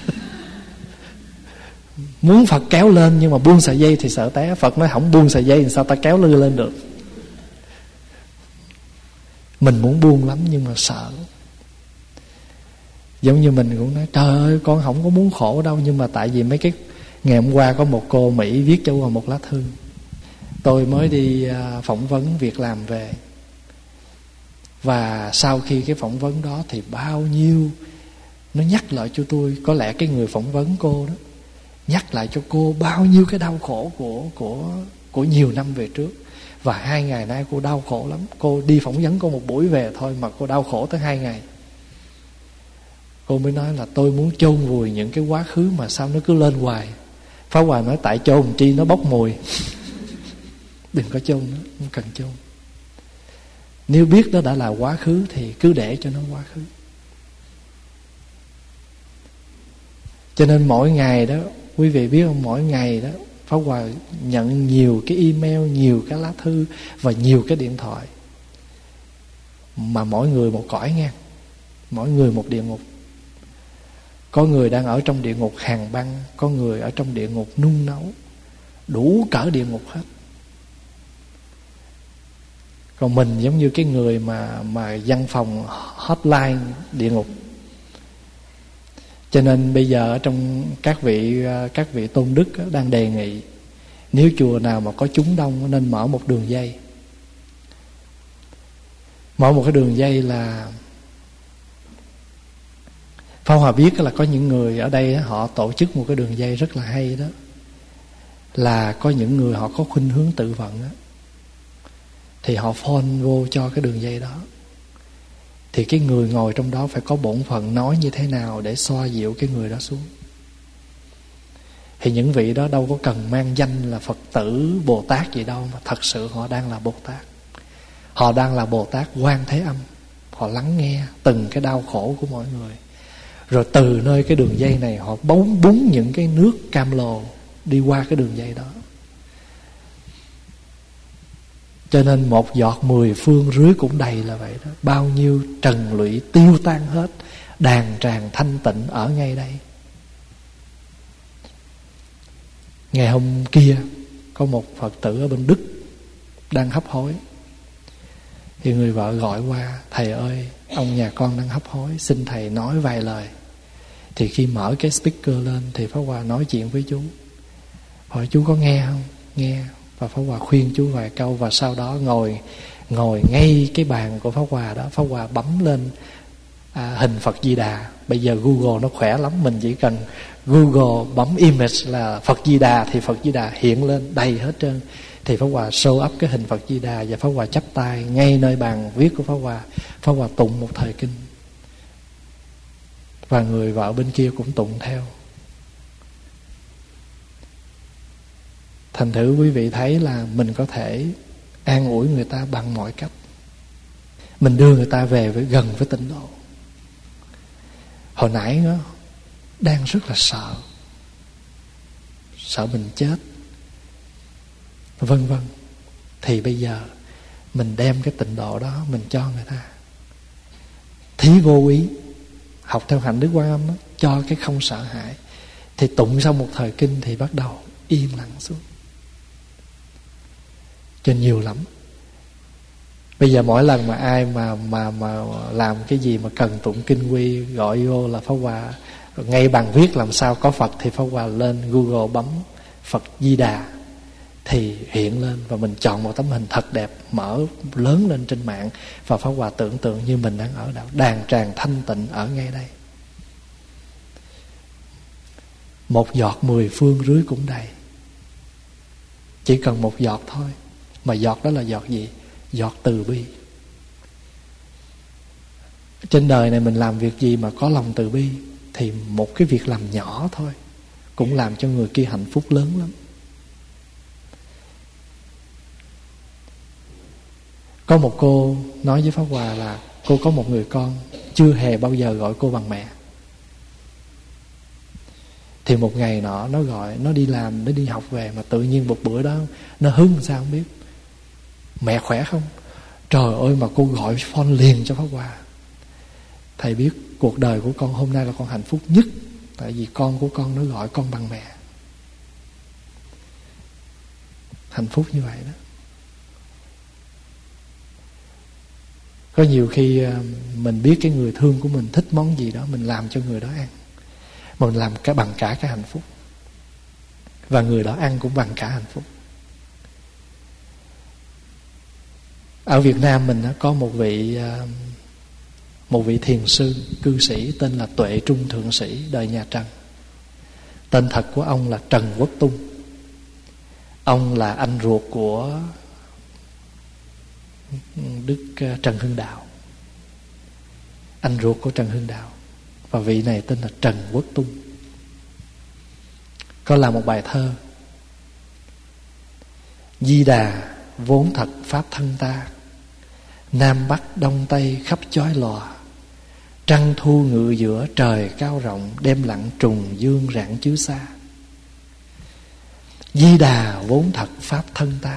Muốn Phật kéo lên nhưng mà buông sợi dây thì sợ té. Phật nói không buông sợi dây thì sao ta kéo ngươi lên được. Mình muốn buông lắm nhưng mà sợ. Giống như mình cũng nói trời ơi con không có muốn khổ đâu, nhưng mà tại vì mấy cái ngày hôm qua có một cô Mỹ viết cho tôi một lá thư. Tôi mới đi phỏng vấn việc làm về, và sau khi cái phỏng vấn đó thì bao nhiêu nó nhắc lại cho tôi. Có lẽ cái người phỏng vấn cô đó nhắc lại cho cô bao nhiêu cái đau khổ của của của nhiều năm về trước. Và hai ngày nay cô đau khổ lắm. Cô đi phỏng vấn có một buổi về thôi mà cô đau khổ tới hai ngày. Cô mới nói là tôi muốn chôn vùi những cái quá khứ mà sao nó cứ lên hoài. Pháp Hòa nói tại chôn chi nó bốc mùi. Đừng có chôn nó, không cần chôn. Nếu biết đó đã là quá khứ thì cứ để cho nó quá khứ. Cho nên mỗi ngày đó, quý vị biết không, mỗi ngày đó Pháp Hòa nhận nhiều cái email, nhiều cái lá thư và nhiều cái điện thoại. Mà mỗi người một cõi nghe, mỗi người một địa ngục. Có người đang ở trong địa ngục hàn băng, có người ở trong địa ngục nung nấu, đủ cỡ địa ngục hết. Còn mình giống như cái người mà mà văn phòng hotline địa ngục. Cho nên bây giờ ở trong các vị các vị tôn đức đang đề nghị, nếu chùa nào mà có chúng đông nên mở một đường dây. Mở một cái đường dây là Pháp Hòa biết là có những người ở đây họ tổ chức một cái đường dây rất là hay đó. Là có những người họ có khuynh hướng tự vận đó, thì họ phone vô cho cái đường dây đó. Thì cái người ngồi trong đó phải có bổn phận nói như thế nào để xoa dịu cái người đó xuống. Thì những vị đó đâu có cần mang danh là Phật tử, Bồ Tát gì đâu, mà thật sự họ đang là Bồ Tát. Họ đang là Bồ Tát Quan Thế Âm. Họ lắng nghe từng cái đau khổ của mọi người. Rồi từ nơi cái đường dây này họ búng búng những cái nước cam lồ đi qua cái đường dây đó. Cho nên một giọt mười phương rưới cũng đầy là vậy đó. Bao nhiêu trần lụy tiêu tan hết, đàn tràng thanh tịnh ở ngay đây. Ngày hôm kia có một Phật tử ở bên Đức đang hấp hối. Thì người vợ gọi qua, thầy ơi, ông nhà con đang hấp hối, xin thầy nói vài lời. Thì khi mở cái speaker lên thì Pháp Hòa nói chuyện với chú, hỏi chú có nghe không? Nghe. Và Pháp Hòa khuyên chú vài câu. Và sau đó ngồi Ngồi ngay cái bàn của Pháp Hòa đó, Pháp Hòa bấm lên à, hình Phật Di Đà. Bây giờ Google nó khỏe lắm, mình chỉ cần Google bấm image là Phật Di Đà thì Phật Di Đà hiện lên đầy hết trơn. Thì Pháp Hòa show up cái hình Phật Di Đà, và Pháp Hòa chắp tay ngay nơi bàn viết của Pháp Hòa. Pháp Hòa tụng một thời kinh, và người vợ bên kia cũng tụng theo. Thành thử quý vị thấy là mình có thể an ủi người ta bằng mọi cách. Mình đưa người ta về với gần với tịnh độ. Hồi nãy nó đang rất là sợ, sợ mình chết, vân vân. Thì bây giờ mình đem cái tịnh độ đó mình cho người ta. Thí vô ý, học theo hạnh Đức Quan Âm đó, cho cái không sợ hãi. Thì tụng xong một thời kinh thì bắt đầu im lặng xuống. Cho nhiều lắm. Bây giờ mỗi lần mà ai mà mà mà làm cái gì mà cần tụng kinh quy, gọi vô là Pháp Hòa ngay bàn viết làm sao có Phật, thì Pháp Hòa lên Google bấm Phật Di Đà thì hiện lên. Và mình chọn một tấm hình thật đẹp, mở lớn lên trên mạng, và Pháp Hòa tưởng tượng như mình đang ở đạo đàn tràng thanh tịnh ở ngay đây. Một giọt mười phương rưới cũng đầy. Chỉ cần một giọt thôi. Mà giọt đó là giọt gì? Giọt từ bi. Trên đời này mình làm việc gì mà có lòng từ bi, thì một cái việc làm nhỏ thôi cũng làm cho người kia hạnh phúc lớn lắm. Có một cô nói với Pháp Hòa là cô có một người con chưa hề bao giờ gọi cô bằng mẹ. Thì một ngày nọ nó gọi, nó đi làm, nó đi học về, mà tự nhiên một bữa đó nó hứng sao không biết: mẹ khỏe không? Trời ơi, mà cô gọi phone liền cho Pháp Hòa. Thầy biết cuộc đời của con hôm nay là con hạnh phúc nhất, tại vì con của con nó gọi con bằng mẹ. Hạnh phúc như vậy đó. Có nhiều khi mình biết cái người thương của mình thích món gì đó, mình làm cho người đó ăn, mình làm cả bằng cả cái hạnh phúc, và người đó ăn cũng bằng cả hạnh phúc. Ở Việt Nam mình có một vị một vị thiền sư cư sĩ tên là Tuệ Trung Thượng Sĩ, đời nhà Trần. Tên thật của ông là Trần Quốc Tung. Ông là anh ruột của Đức Trần Hưng Đạo, anh ruột của Trần Hưng Đạo. Và vị này tên là Trần Quốc Tung. Có làm một bài thơ: Di Đà vốn thật pháp thân ta, Nam Bắc Đông Tây khắp chói lòa, trăng thu ngự giữa trời cao rộng, đêm lặng trùng dương rạng chiếu xa. Di Đà vốn thật pháp thân ta.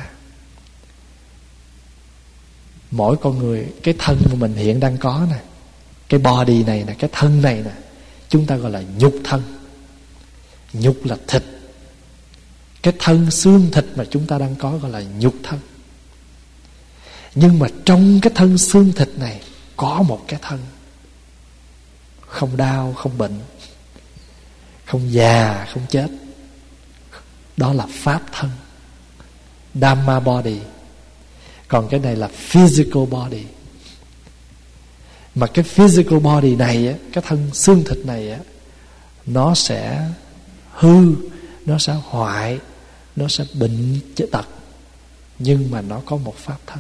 Mỗi con người, cái thân của mình hiện đang có nè, cái body này nè, cái thân này nè, chúng ta gọi là nhục thân. Nhục là thịt. Cái thân xương thịt mà chúng ta đang có gọi là nhục thân. Nhưng mà trong cái thân xương thịt này có một cái thân không đau, không bệnh, không già, không chết. Đó là pháp thân, Dhamma body. Còn cái này là physical body. Mà cái physical body này, cái thân xương thịt này, nó sẽ hư, nó sẽ hoại, nó sẽ bệnh chết tật. Nhưng mà nó có một pháp thân.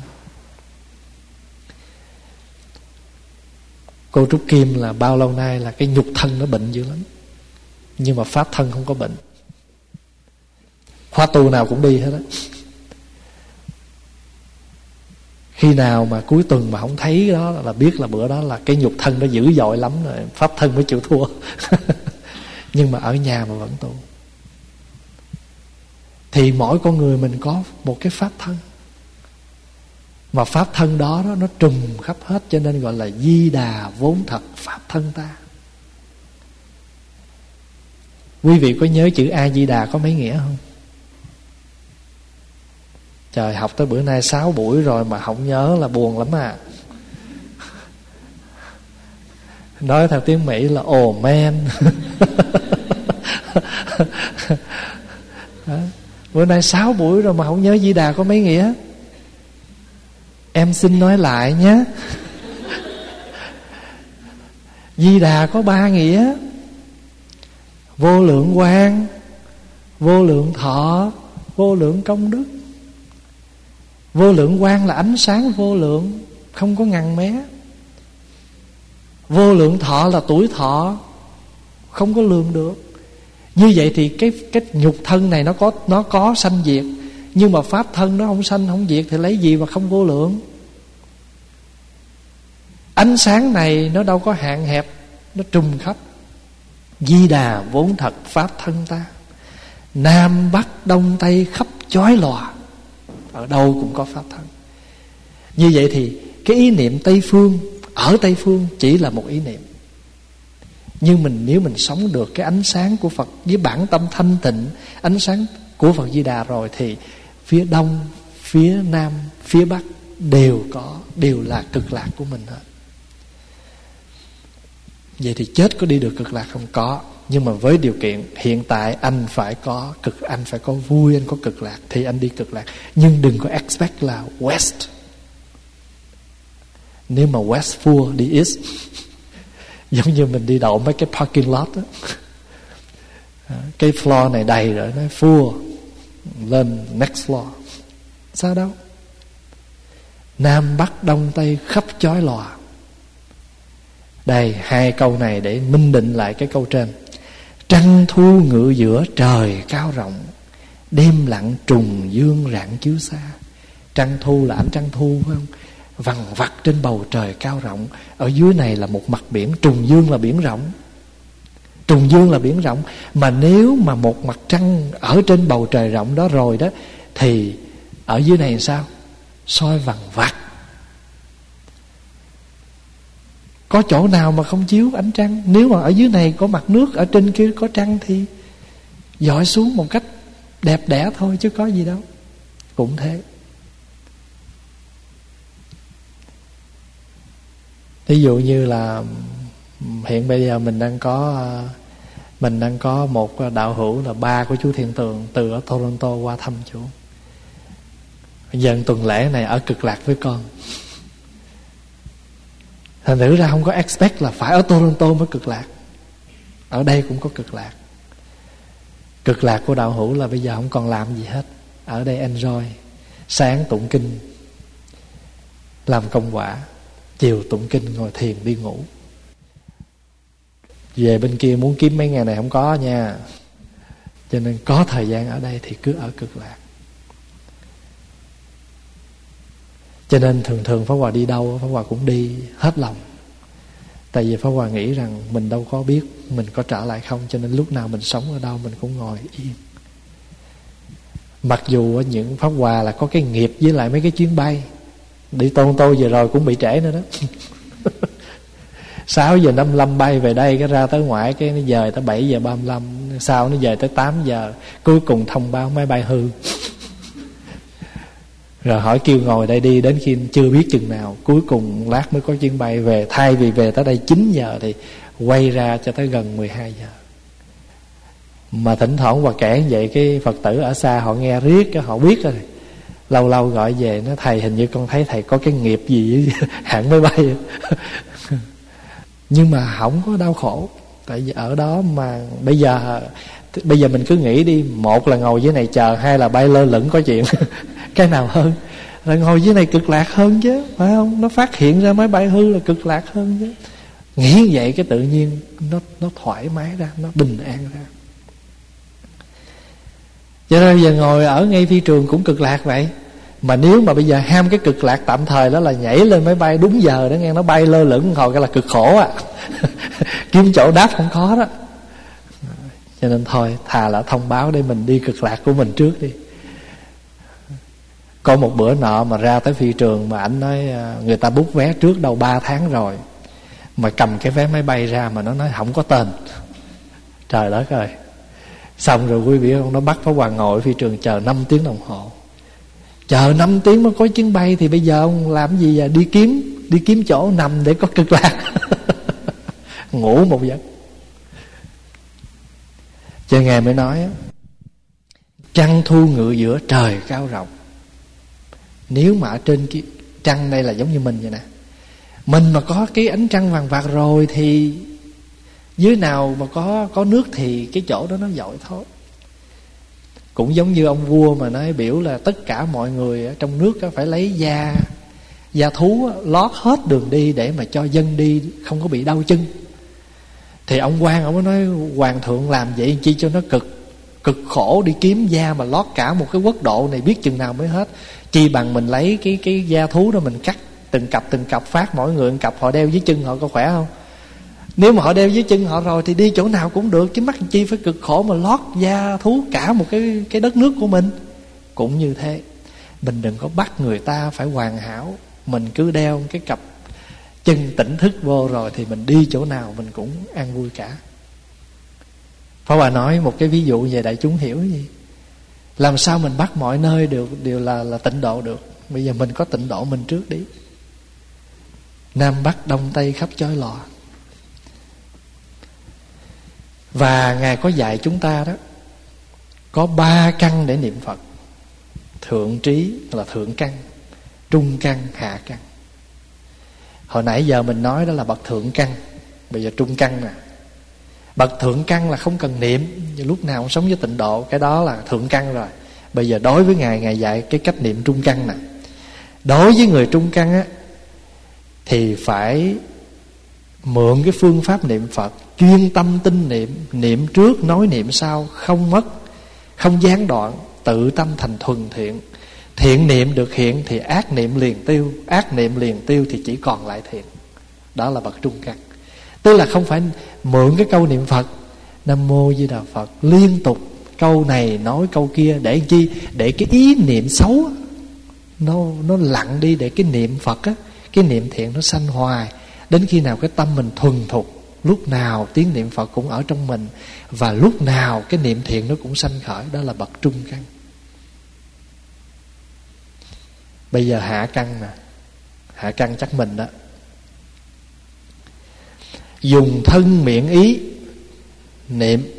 Cô Trúc Kim là bao lâu nay là cái nhục thân nó bệnh dữ lắm, nhưng mà pháp thân không có bệnh. Khóa tu nào cũng đi hết á. Khi nào mà cuối tuần mà không thấy đó là biết là bữa đó là cái nhục thân nó dữ dội lắm rồi, pháp thân mới chịu thua. Nhưng mà ở nhà mà vẫn tu. Thì mỗi con người mình có một cái pháp thân, mà pháp thân đó, đó nó trùm khắp hết, cho nên gọi là Di Đà vốn thật pháp thân ta. Quý vị có nhớ chữ A Di Đà có mấy nghĩa không? Trời, học tới bữa nay sáu buổi rồi mà không nhớ là buồn lắm à. Nói theo tiếng Mỹ là oh man. Bữa nay sáu buổi rồi mà không nhớ Di Đà có mấy nghĩa. Em xin nói lại nhé. Di Đà có ba nghĩa: vô lượng quang, vô lượng thọ, vô lượng công đức. Vô lượng quang là ánh sáng vô lượng, không có ngăn mé. Vô lượng thọ là tuổi thọ, không có lường được. Như vậy thì cái cái nhục thân này nó có nó có sanh diệt, nhưng mà pháp thân nó không sanh không diệt thì lấy gì mà không vô lượng? Ánh sáng này nó đâu có hạn hẹp, nó trùng khắp. Di Đà vốn thật pháp thân ta, Nam Bắc Đông Tây khắp chói lòa, ở đâu cũng có pháp thân. Như vậy thì cái ý niệm Tây Phương ở Tây Phương chỉ là một ý niệm. Nhưng mình nếu mình sống được cái ánh sáng của Phật với bản tâm thanh tịnh, ánh sáng của Phật Di Đà rồi, thì phía Đông, phía Nam, phía Bắc đều có, đều là cực lạc của mình hết. Vậy thì chết có đi được cực lạc không? Có. Nhưng mà với điều kiện hiện tại anh phải có cực, anh phải có vui, anh có cực lạc thì anh đi cực lạc. Nhưng đừng có expect là West. Nếu mà West full đi East. Giống như mình đi đậu mấy cái parking lot đó. Cái floor này đầy rồi, nó full, lên next floor. Sao đâu? Nam Bắc Đông Tây khắp chói lòa. Đây, hai câu này để minh định lại cái câu trên. Trăng thu ngự giữa trời cao rộng, đêm lặng trùng dương rạng chiếu xa. Trăng thu là ánh trăng thu, phải không? Vằng vặc trên bầu trời cao rộng. Ở dưới này là một mặt biển, trùng dương là biển rộng. Trùng dương là biển rộng. Mà nếu mà một mặt trăng ở trên bầu trời rộng đó rồi đó, thì ở dưới này sao? Soi vằng vặc. Có chỗ nào mà không chiếu ánh trăng? Nếu mà ở dưới này có mặt nước, ở trên kia có trăng thì dọi xuống một cách đẹp đẽ thôi, chứ có gì đâu. Cũng thế. Ví dụ như là hiện bây giờ mình đang có Mình đang có một đạo hữu là ba của chú Thiện Tường, từ ở Toronto qua thăm chú. Giờ tuần lễ này ở cực lạc với con. Thành thử ra không có expect là phải ở Toronto mới cực lạc. Ở đây cũng có cực lạc. Cực lạc của đạo hữu là bây giờ không còn làm gì hết, ở đây enjoy. Sáng tụng kinh, làm công quả, chiều tụng kinh, ngồi thiền, đi ngủ. Về bên kia muốn kiếm mấy ngày này không có nha. Cho nên có thời gian ở đây thì cứ ở cực lạc. Cho nên thường thường Pháp Hòa đi đâu, Pháp Hòa cũng đi hết lòng. Tại vì Pháp Hòa nghĩ rằng mình đâu có biết mình có trở lại không, cho nên lúc nào mình sống ở đâu mình cũng ngồi yên. Mặc dù những Pháp Hòa là có cái nghiệp với lại mấy cái chuyến bay. Đi Toronto vừa rồi cũng bị trễ nữa đó. Sáu giờ năm mươi lăm bay về đây, cái ra tới ngoại cái nó dời tới bảy giờ ba mươi lăm, sau nó dời tới tám giờ, cuối cùng thông báo máy bay hư. Rồi hỏi kêu ngồi đây đi đến khi chưa biết chừng nào, cuối cùng lát mới có chuyến bay về. Thay vì về tới đây chín giờ thì quay ra cho tới gần mười hai giờ. Mà thỉnh thoảng Hòa kể vậy, cái Phật tử ở xa họ nghe riết, cái họ biết rồi. Lâu lâu gọi về, nó thầy hình như con thấy thầy có cái nghiệp gì với hãng máy bay. Nhưng mà không có đau khổ. Tại vì ở đó mà bây giờ Bây giờ mình cứ nghĩ đi, một là ngồi dưới này chờ, hai là bay lơ lửng có chuyện. Cái nào hơn? Là ngồi dưới này cực lạc hơn chứ, phải không? Nó phát hiện ra máy bay hư là cực lạc hơn chứ. Nghĩ vậy cái tự nhiên Nó, nó thoải mái ra, nó bình an ra. Cho nên giờ ngồi ở ngay phi trường cũng cực lạc vậy. Mà nếu mà bây giờ ham cái cực lạc tạm thời đó là nhảy lên máy bay đúng giờ đó nghe, nó bay lơ lửng hồi cái là cực khổ à. Kiếm chỗ đáp không có đó. Cho nên thôi, thà là thông báo để mình đi cực lạc của mình trước đi. Có một bữa nọ mà ra tới phi trường mà ảnh nói người ta book vé trước đâu ba tháng rồi, mà cầm cái vé máy bay ra mà nó nói không có tên. Trời đất ơi. Xong rồi quý vị ông nó bắt Pháp Hòa ngồi phi trường chờ năm tiếng đồng hồ. Chờ năm tiếng mới có chuyến bay thì bây giờ ông làm gì vậy? Đi kiếm Đi kiếm chỗ nằm để có cực lạc. ngủ một giấc. Cho Ngài mới nói trăng thu ngự giữa trời cao rộng. Nếu mà ở trên cái trăng đây là giống như mình vậy nè, mình mà có cái ánh trăng vàng vạt rồi thì dưới nào mà có có nước thì cái chỗ đó nó dội thôi. Cũng giống như ông vua mà nói biểu là tất cả mọi người ở trong nước phải lấy da da thú lót hết đường đi để mà cho dân đi không có bị đau chân. Thì ông quan ông mới nói hoàng thượng làm vậy chi cho nó cực cực khổ, đi kiếm da mà lót cả một cái quốc độ này biết chừng nào mới hết. Chi bằng mình lấy cái cái da thú đó mình cắt từng cặp từng cặp phát mỗi người một cặp, họ đeo dưới chân họ có khỏe không? Nếu mà họ đeo dưới chân họ rồi thì đi chỗ nào cũng được, chứ mắc chi phải cực khổ mà lót da thú cả một cái cái đất nước của mình. Cũng như thế, mình đừng có bắt người ta phải hoàn hảo, mình cứ đeo cái cặp chân tỉnh thức vô rồi thì mình đi chỗ nào mình cũng an vui cả. Pháp Hòa nói một cái ví dụ về đại chúng hiểu gì. Làm sao mình bắt mọi nơi đều đều là là tịnh độ được? Bây giờ mình có tịnh độ mình trước đi. Nam Bắc Đông Tây khắp chói lòa. Và Ngài có dạy chúng ta đó, có ba căn để niệm Phật. Thượng trí là thượng căn, trung căn, hạ căn. Hồi nãy giờ mình nói đó là bậc thượng căn, bây giờ trung căn nè. Bậc thượng căn là không cần niệm, lúc nào cũng sống với tịnh độ, cái đó là thượng căn rồi. Bây giờ đối với Ngài, Ngài dạy cái cách niệm trung căn nè. Đối với người trung căn á thì phải mượn cái phương pháp niệm Phật, chuyên tâm tinh niệm, niệm trước nói niệm sau, không mất, không gián đoạn, tự tâm thành thuần thiện. Thiện niệm được hiện thì ác niệm liền tiêu, ác niệm liền tiêu thì chỉ còn lại thiện. Đó là bậc trung căn. Tức là không phải mượn cái câu niệm Phật Nam Mô Di Đà Phật liên tục, câu này nói câu kia, để chi? Để cái ý niệm xấu nó nó lặng đi, để cái niệm Phật á, cái niệm thiện nó sanh hoài. Đến khi nào cái tâm mình thuần thục, lúc nào tiếng niệm Phật cũng ở trong mình, và lúc nào cái niệm thiện nó cũng sanh khởi. Đó là bậc trung căn. Bây giờ hạ căn nè. Hạ căn chắc mình đó. Dùng thân miệng ý niệm.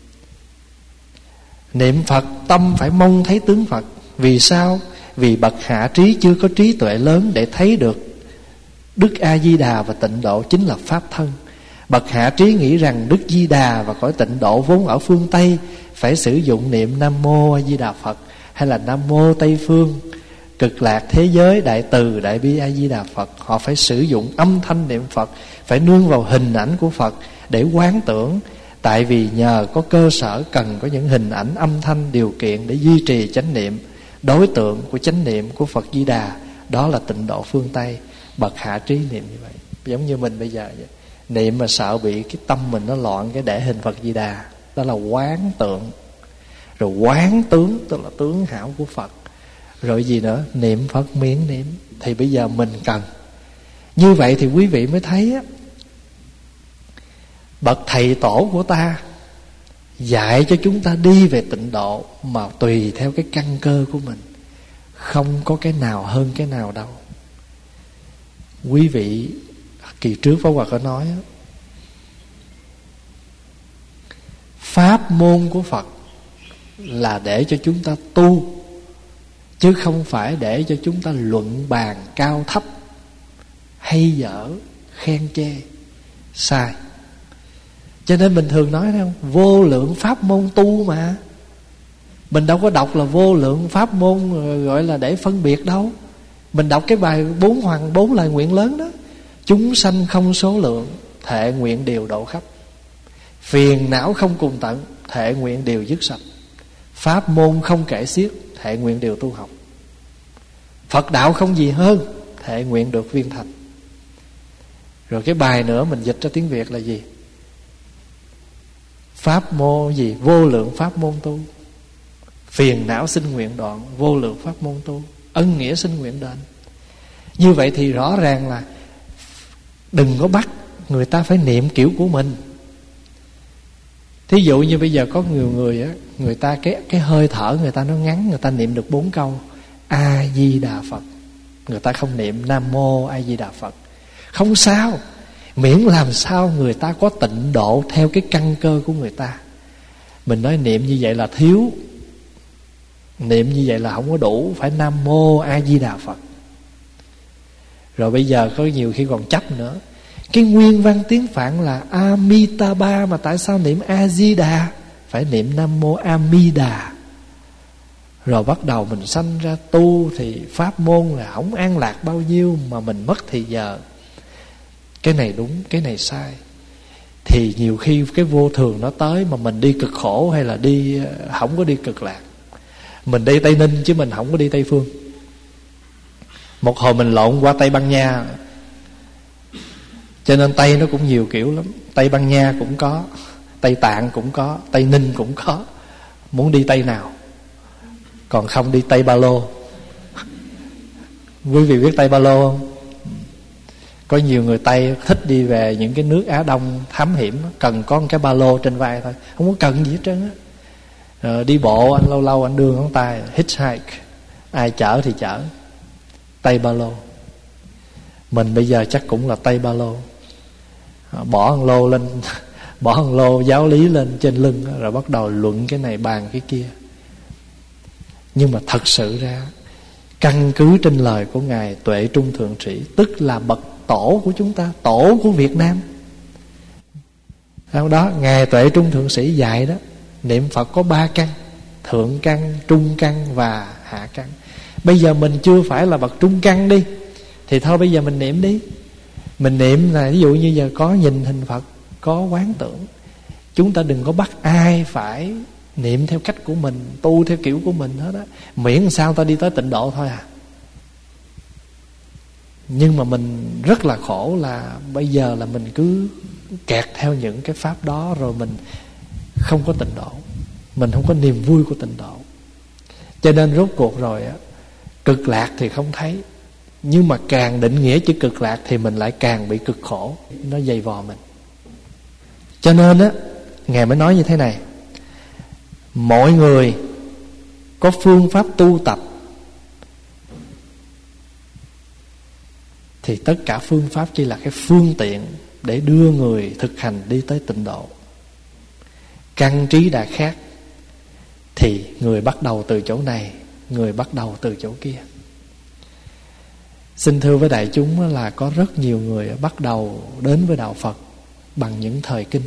Niệm Phật tâm phải mong thấy tướng Phật. Vì sao? Vì bậc hạ trí chưa có trí tuệ lớn để thấy được Đức A-di-đà và tịnh độ chính là pháp thân. Bậc hạ trí nghĩ rằng Đức Di Đà và cõi tịnh độ vốn ở phương Tây, phải sử dụng niệm Nam Mô A Di Đà Phật, hay là Nam Mô Tây Phương Cực Lạc Thế Giới Đại Từ Đại Bi A Di Đà Phật. Họ phải sử dụng âm thanh niệm Phật, phải nương vào hình ảnh của Phật để quán tưởng. Tại vì nhờ có cơ sở cần có những hình ảnh âm thanh điều kiện để duy trì chánh niệm. Đối tượng của chánh niệm của Phật Di Đà đó là tịnh độ phương Tây. Bậc hạ trí niệm như vậy. Giống như mình bây giờ vậy. Niệm mà sợ bị cái tâm mình nó loạn, cái để hình Phật Di Đà, đó là quán tượng. Rồi quán tướng, tức là tướng hảo của Phật. Rồi gì nữa? Niệm Phật miệng niệm. Thì bây giờ mình cần như vậy thì quý vị mới thấy á, bậc thầy tổ của ta dạy cho chúng ta đi về tịnh độ mà tùy theo cái căn cơ của mình, không có cái nào hơn cái nào đâu. Quý vị kỳ trước Pháp Hòa có nói á, pháp môn của Phật là để cho chúng ta tu, chứ không phải để cho chúng ta luận bàn cao thấp, hay dở, khen chê. Sai. Cho nên mình thường nói thấy không, vô lượng pháp môn tu mà. Mình đâu có đọc là vô lượng pháp môn gọi là để phân biệt đâu. Mình đọc cái bài bốn hoàng bốn lời nguyện lớn đó. Chúng sanh không số lượng, thệ nguyện đều độ khắp. Phiền não không cùng tận, thệ nguyện đều dứt sạch. Pháp môn không kể xiết, thệ nguyện đều tu học. Phật đạo không gì hơn, thệ nguyện được viên thành. Rồi cái bài nữa mình dịch ra tiếng Việt là gì? Pháp môn gì? Vô lượng pháp môn tu. Phiền não sinh nguyện đoạn, vô lượng pháp môn tu. Ân nghĩa sinh nguyện đền. Như vậy thì rõ ràng là đừng có bắt người ta phải niệm kiểu của mình. Thí dụ như bây giờ có nhiều người á, người ta cái cái hơi thở người ta nó ngắn, người ta niệm được bốn câu A Di Đà Phật, người ta không niệm Nam Mô A Di Đà Phật. Không sao, Miễn làm sao người ta có tịnh độ theo cái căn cơ của người ta. Mình nói niệm như vậy là thiếu, niệm như vậy là không có đủ, phải Nam Mô A Di Đà Phật. Rồi bây giờ có nhiều khi còn chấp nữa. Cái nguyên văn tiếng Phạn là Amitabha, mà tại sao niệm A Di Đà? Phải niệm Nam Mô A Mi Đà. Rồi bắt đầu mình sanh ra tu thì pháp môn là không an lạc bao nhiêu, mà mình mất thì giờ. Cái này đúng, cái này sai. Thì nhiều khi cái vô thường nó tới mà mình đi cực khổ, hay là đi không có đi cực lạc. Mình đi Tây Ninh chứ mình không có đi Tây Phương. Một hồi mình lộn qua Tây Ban Nha, cho nên Tây nó cũng nhiều kiểu lắm. Tây Ban Nha cũng có, Tây Tạng cũng có, Tây Ninh cũng có. Muốn đi Tây nào? Còn không đi Tây Ba Lô. Quý vị biết Tây Ba Lô không? Có nhiều người Tây thích đi về những cái nước Á Đông thám hiểm, cần có một cái ba lô trên vai thôi, không có cần gì hết trơn á. Rồi đi bộ anh lâu lâu anh đưa ngón tay hitchhike, ai chở thì chở. Tây Ba Lô. Mình bây giờ chắc cũng là Tây Ba Lô. Bỏ một lô lên bỏ một lô giáo lý lên trên lưng, rồi bắt đầu luận cái này bàn cái kia. Nhưng mà thật sự ra, căn cứ trên lời của Ngài Tuệ Trung Thượng Sĩ, tức là bậc tổ của chúng ta, tổ của Việt Nam. Sau đó Ngài Tuệ Trung Thượng Sĩ dạy đó, niệm Phật có ba căn: thượng căn, trung căn và hạ căn. Bây giờ mình chưa phải là bậc trung căn đi, thì thôi bây giờ mình niệm đi. Mình niệm là ví dụ như giờ có nhìn hình Phật, có quán tưởng. Chúng ta đừng có bắt ai phải niệm theo cách của mình, tu theo kiểu của mình hết á. Miễn sao ta đi tới tịnh độ thôi à. Nhưng mà mình rất là khổ là bây giờ là mình cứ kẹt theo những cái pháp đó, rồi mình không có tịnh độ, mình không có niềm vui của tịnh độ. Cho nên rốt cuộc rồi á, cực lạc thì không thấy, nhưng mà càng định nghĩa chữ cực lạc thì mình lại càng bị cực khổ, nó dày vò mình. Cho nên á, Ngài mới nói như thế này: mọi người có phương pháp tu tập thì tất cả phương pháp chỉ là cái phương tiện để đưa người thực hành đi tới tịnh độ. Căn trí đã khác thì người bắt đầu từ chỗ này, người bắt đầu từ chỗ kia. Xin thưa với đại chúng là có rất nhiều người bắt đầu đến với đạo Phật bằng những thời kinh.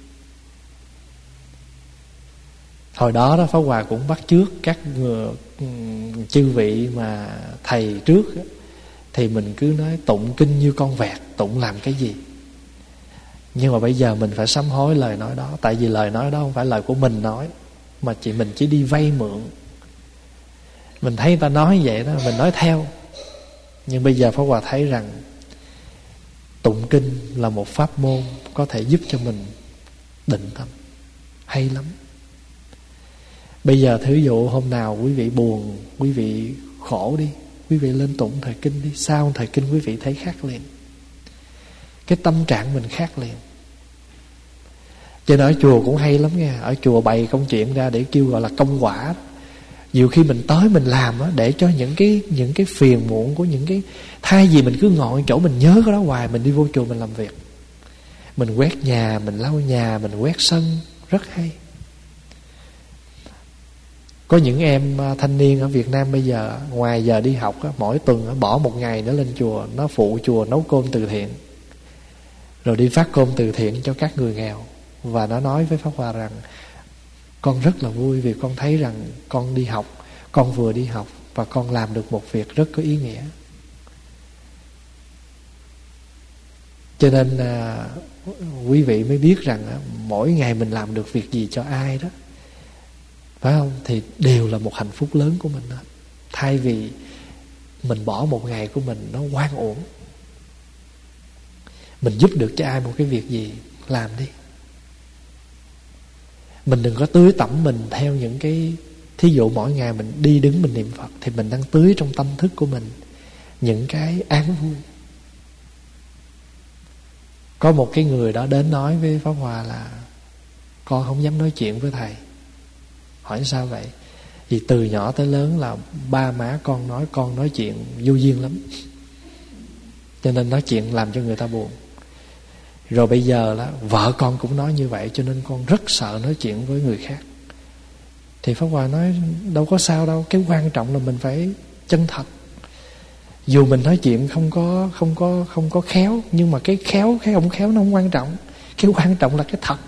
Hồi đó đó Pháp Hòa cũng bắt chước các người, chư vị mà thầy trước, thì mình cứ nói tụng kinh như con vẹt, tụng làm cái gì. Nhưng mà bây giờ mình phải sám hối lời nói đó. Tại vì lời nói đó không phải lời của mình nói, mà chỉ mình chỉ đi vay mượn. Mình thấy người ta nói vậy đó, mình nói theo. Nhưng bây giờ Pháp Hòa thấy rằng tụng kinh là một pháp môn có thể giúp cho mình định tâm, hay lắm. Bây giờ thí dụ hôm nào quý vị buồn, quý vị khổ đi, quý vị lên tụng thời kinh đi. Sau thời kinh quý vị thấy khác liền, cái tâm trạng mình khác liền. Cho nên ở chùa cũng hay lắm nha. Ở chùa bày công chuyện ra để kêu gọi là công quả. Nhiều khi mình tới mình làm á, để cho những cái những cái phiền muộn của những cái, thay vì mình cứ ngồi chỗ mình nhớ cái đó hoài, mình đi vô chùa mình làm việc. Mình quét nhà, mình lau nhà, mình quét sân, rất hay. Có những em thanh niên ở Việt Nam bây giờ, ngoài giờ đi học á, mỗi tuần á, bỏ một ngày nữa lên chùa, nó phụ chùa nấu cơm từ thiện, rồi đi phát cơm từ thiện cho các người nghèo. Và nó nói với Pháp Hòa rằng con rất là vui vì con thấy rằng con đi học, con vừa đi học và con làm được một việc rất có ý nghĩa. Cho nên à, quý vị mới biết rằng à, mỗi ngày mình làm được việc gì cho ai đó, phải không, thì đều là một hạnh phúc lớn của mình đó. Thay vì mình bỏ một ngày của mình nó oan uổng. Mình giúp được cho ai một cái việc gì, làm đi. Mình đừng có tưới tẩm mình theo những cái, thí dụ mỗi ngày mình đi đứng mình niệm Phật, thì mình đang tưới trong tâm thức của mình những cái an vui. Có một cái người đó đến nói với Pháp Hòa là con không dám nói chuyện với thầy. Hỏi sao vậy? Vì từ nhỏ tới lớn là ba má con nói con nói chuyện vô duyên lắm, cho nên nói chuyện làm cho người ta buồn. Rồi bây giờ là vợ con cũng nói như vậy, cho nên con rất sợ nói chuyện với người khác. Thì Pháp Hòa nói đâu có sao đâu, cái quan trọng là mình phải chân thật. Dù mình nói chuyện không có không có không có khéo, nhưng mà cái khéo cái không khéo nó không quan trọng, cái quan trọng là cái thật.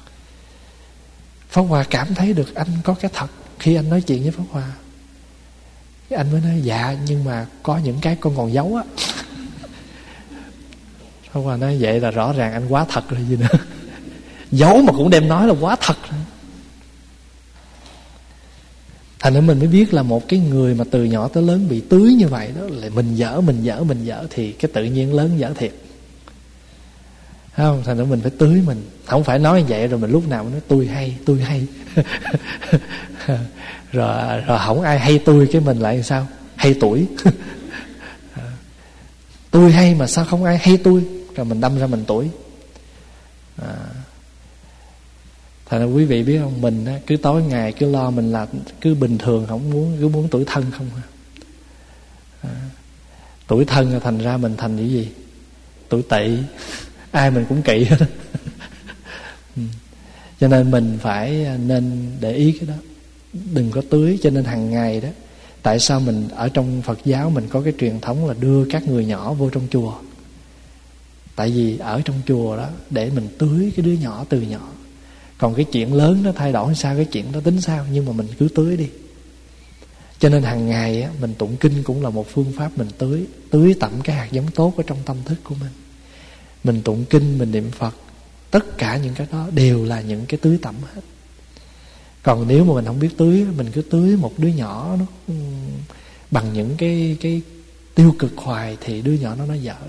Pháp Hòa cảm thấy được anh có cái thật khi anh nói chuyện với Pháp Hòa. Anh mới nói dạ, nhưng mà có những cái con còn giấu á. Pháp Hòa nói vậy là rõ ràng anh quá thật rồi gì nữa. Giấu mà cũng đem nói là quá thật rồi. Thành ra mình mới biết là một cái người mà từ nhỏ tới lớn bị tưới như vậy đó, là mình dở, mình dở, mình dở thì cái tự nhiên lớn dở thiệt. Thấy không? Thành ra mình phải tưới mình. Không phải nói như vậy rồi mình lúc nào mình nói tôi hay, tôi hay. rồi, rồi không ai hay tôi, cái mình lại sao? Hay tuổi. Tôi hay mà sao không ai hay tôi? Rồi mình đâm ra mình tuổi. À. Thành ra quý vị biết không, mình á, cứ tối ngày cứ lo mình là cứ bình thường, không muốn cứ muốn tuổi thân không à. À. Tuổi thân thành ra mình thành cái gì? Tuổi tỵ. Ai mình cũng kỵ hết. Cho nên mình phải nên để ý cái đó, đừng có tưới. Cho nên hàng ngày đó, tại sao mình ở trong Phật giáo mình có cái truyền thống là đưa các người nhỏ vô trong chùa? Tại vì ở trong chùa đó để mình tưới cái đứa nhỏ từ nhỏ. Còn cái chuyện lớn nó thay đổi sao, cái chuyện đó tính sao, nhưng mà mình cứ tưới đi. Cho nên hàng ngày á, mình tụng kinh cũng là một phương pháp mình tưới. Tưới tẩm cái hạt giống tốt ở trong tâm thức của mình. Mình tụng kinh, mình niệm Phật, tất cả những cái đó đều là những cái tưới tẩm hết. Còn nếu mà mình không biết tưới, mình cứ tưới một đứa nhỏ nó bằng những cái cái tiêu cực hoài thì đứa nhỏ nó nó dở.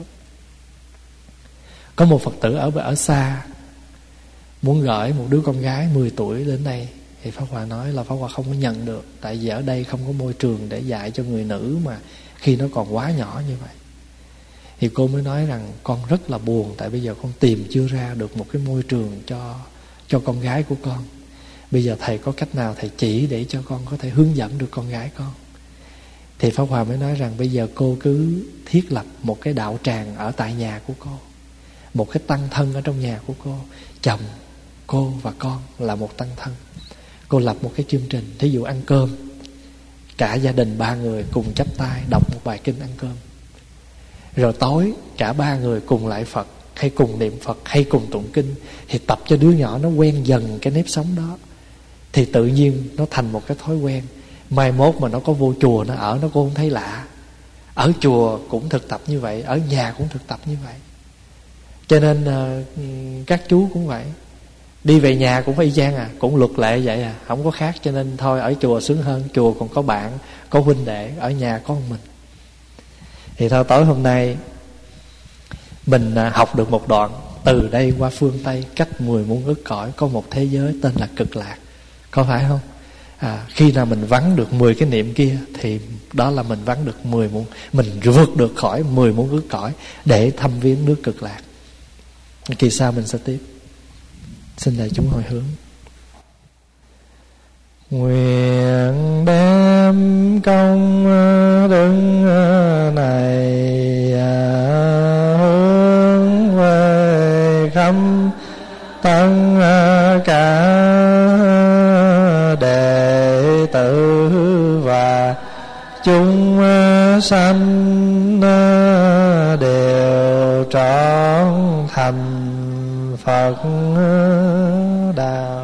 Có một Phật tử ở ở xa muốn gửi một đứa con gái mười tuổi đến đây, thì Pháp Hòa nói là Pháp Hòa không có nhận được, tại vì ở đây không có môi trường để dạy cho người nữ mà khi nó còn quá nhỏ như vậy. Thì cô mới nói rằng con rất là buồn, tại bây giờ con tìm chưa ra được một cái môi trường cho cho con gái của con. Bây giờ thầy có cách nào thầy chỉ để cho con có thể hướng dẫn được con gái con? Thì Pháp Hòa mới nói rằng bây giờ cô cứ thiết lập một cái đạo tràng ở tại nhà của cô, một cái tăng thân ở trong nhà của cô, chồng, cô và con là một tăng thân. Cô lập một cái chương trình, thí dụ ăn cơm, cả gia đình ba người cùng chắp tay đọc một bài kinh ăn cơm. Rồi tối cả ba người cùng lại Phật, hay cùng niệm Phật, hay cùng tụng kinh. Thì tập cho đứa nhỏ nó quen dần cái nếp sống đó, thì tự nhiên nó thành một cái thói quen. Mai mốt mà nó có vô chùa nó ở, nó cũng không thấy lạ. Ở chùa cũng thực tập như vậy, ở nhà cũng thực tập như vậy. Cho nên uh, các chú cũng vậy, đi về nhà cũng phải y chang à, cũng luật lệ vậy à, không có khác. Cho nên thôi ở chùa sướng hơn, chùa còn có bạn, có huynh đệ, ở nhà có một mình. Thì thôi tối hôm nay mình học được một đoạn, từ đây qua phương Tây cách mười muôn ức cõi có một thế giới tên là Cực Lạc, có phải không? À, khi nào mình vắng được mười cái niệm kia thì đó là mình vắng được mười muôn, mình vượt được khỏi mười muôn ức cõi để thăm viếng nước Cực Lạc. Kỳ sau mình sẽ tiếp. Xin đại chúng hồi hướng. Nguyện đem công đức này hướng về khắp tất cả đệ tử và chúng sanh đều trọn thành Phật đạo.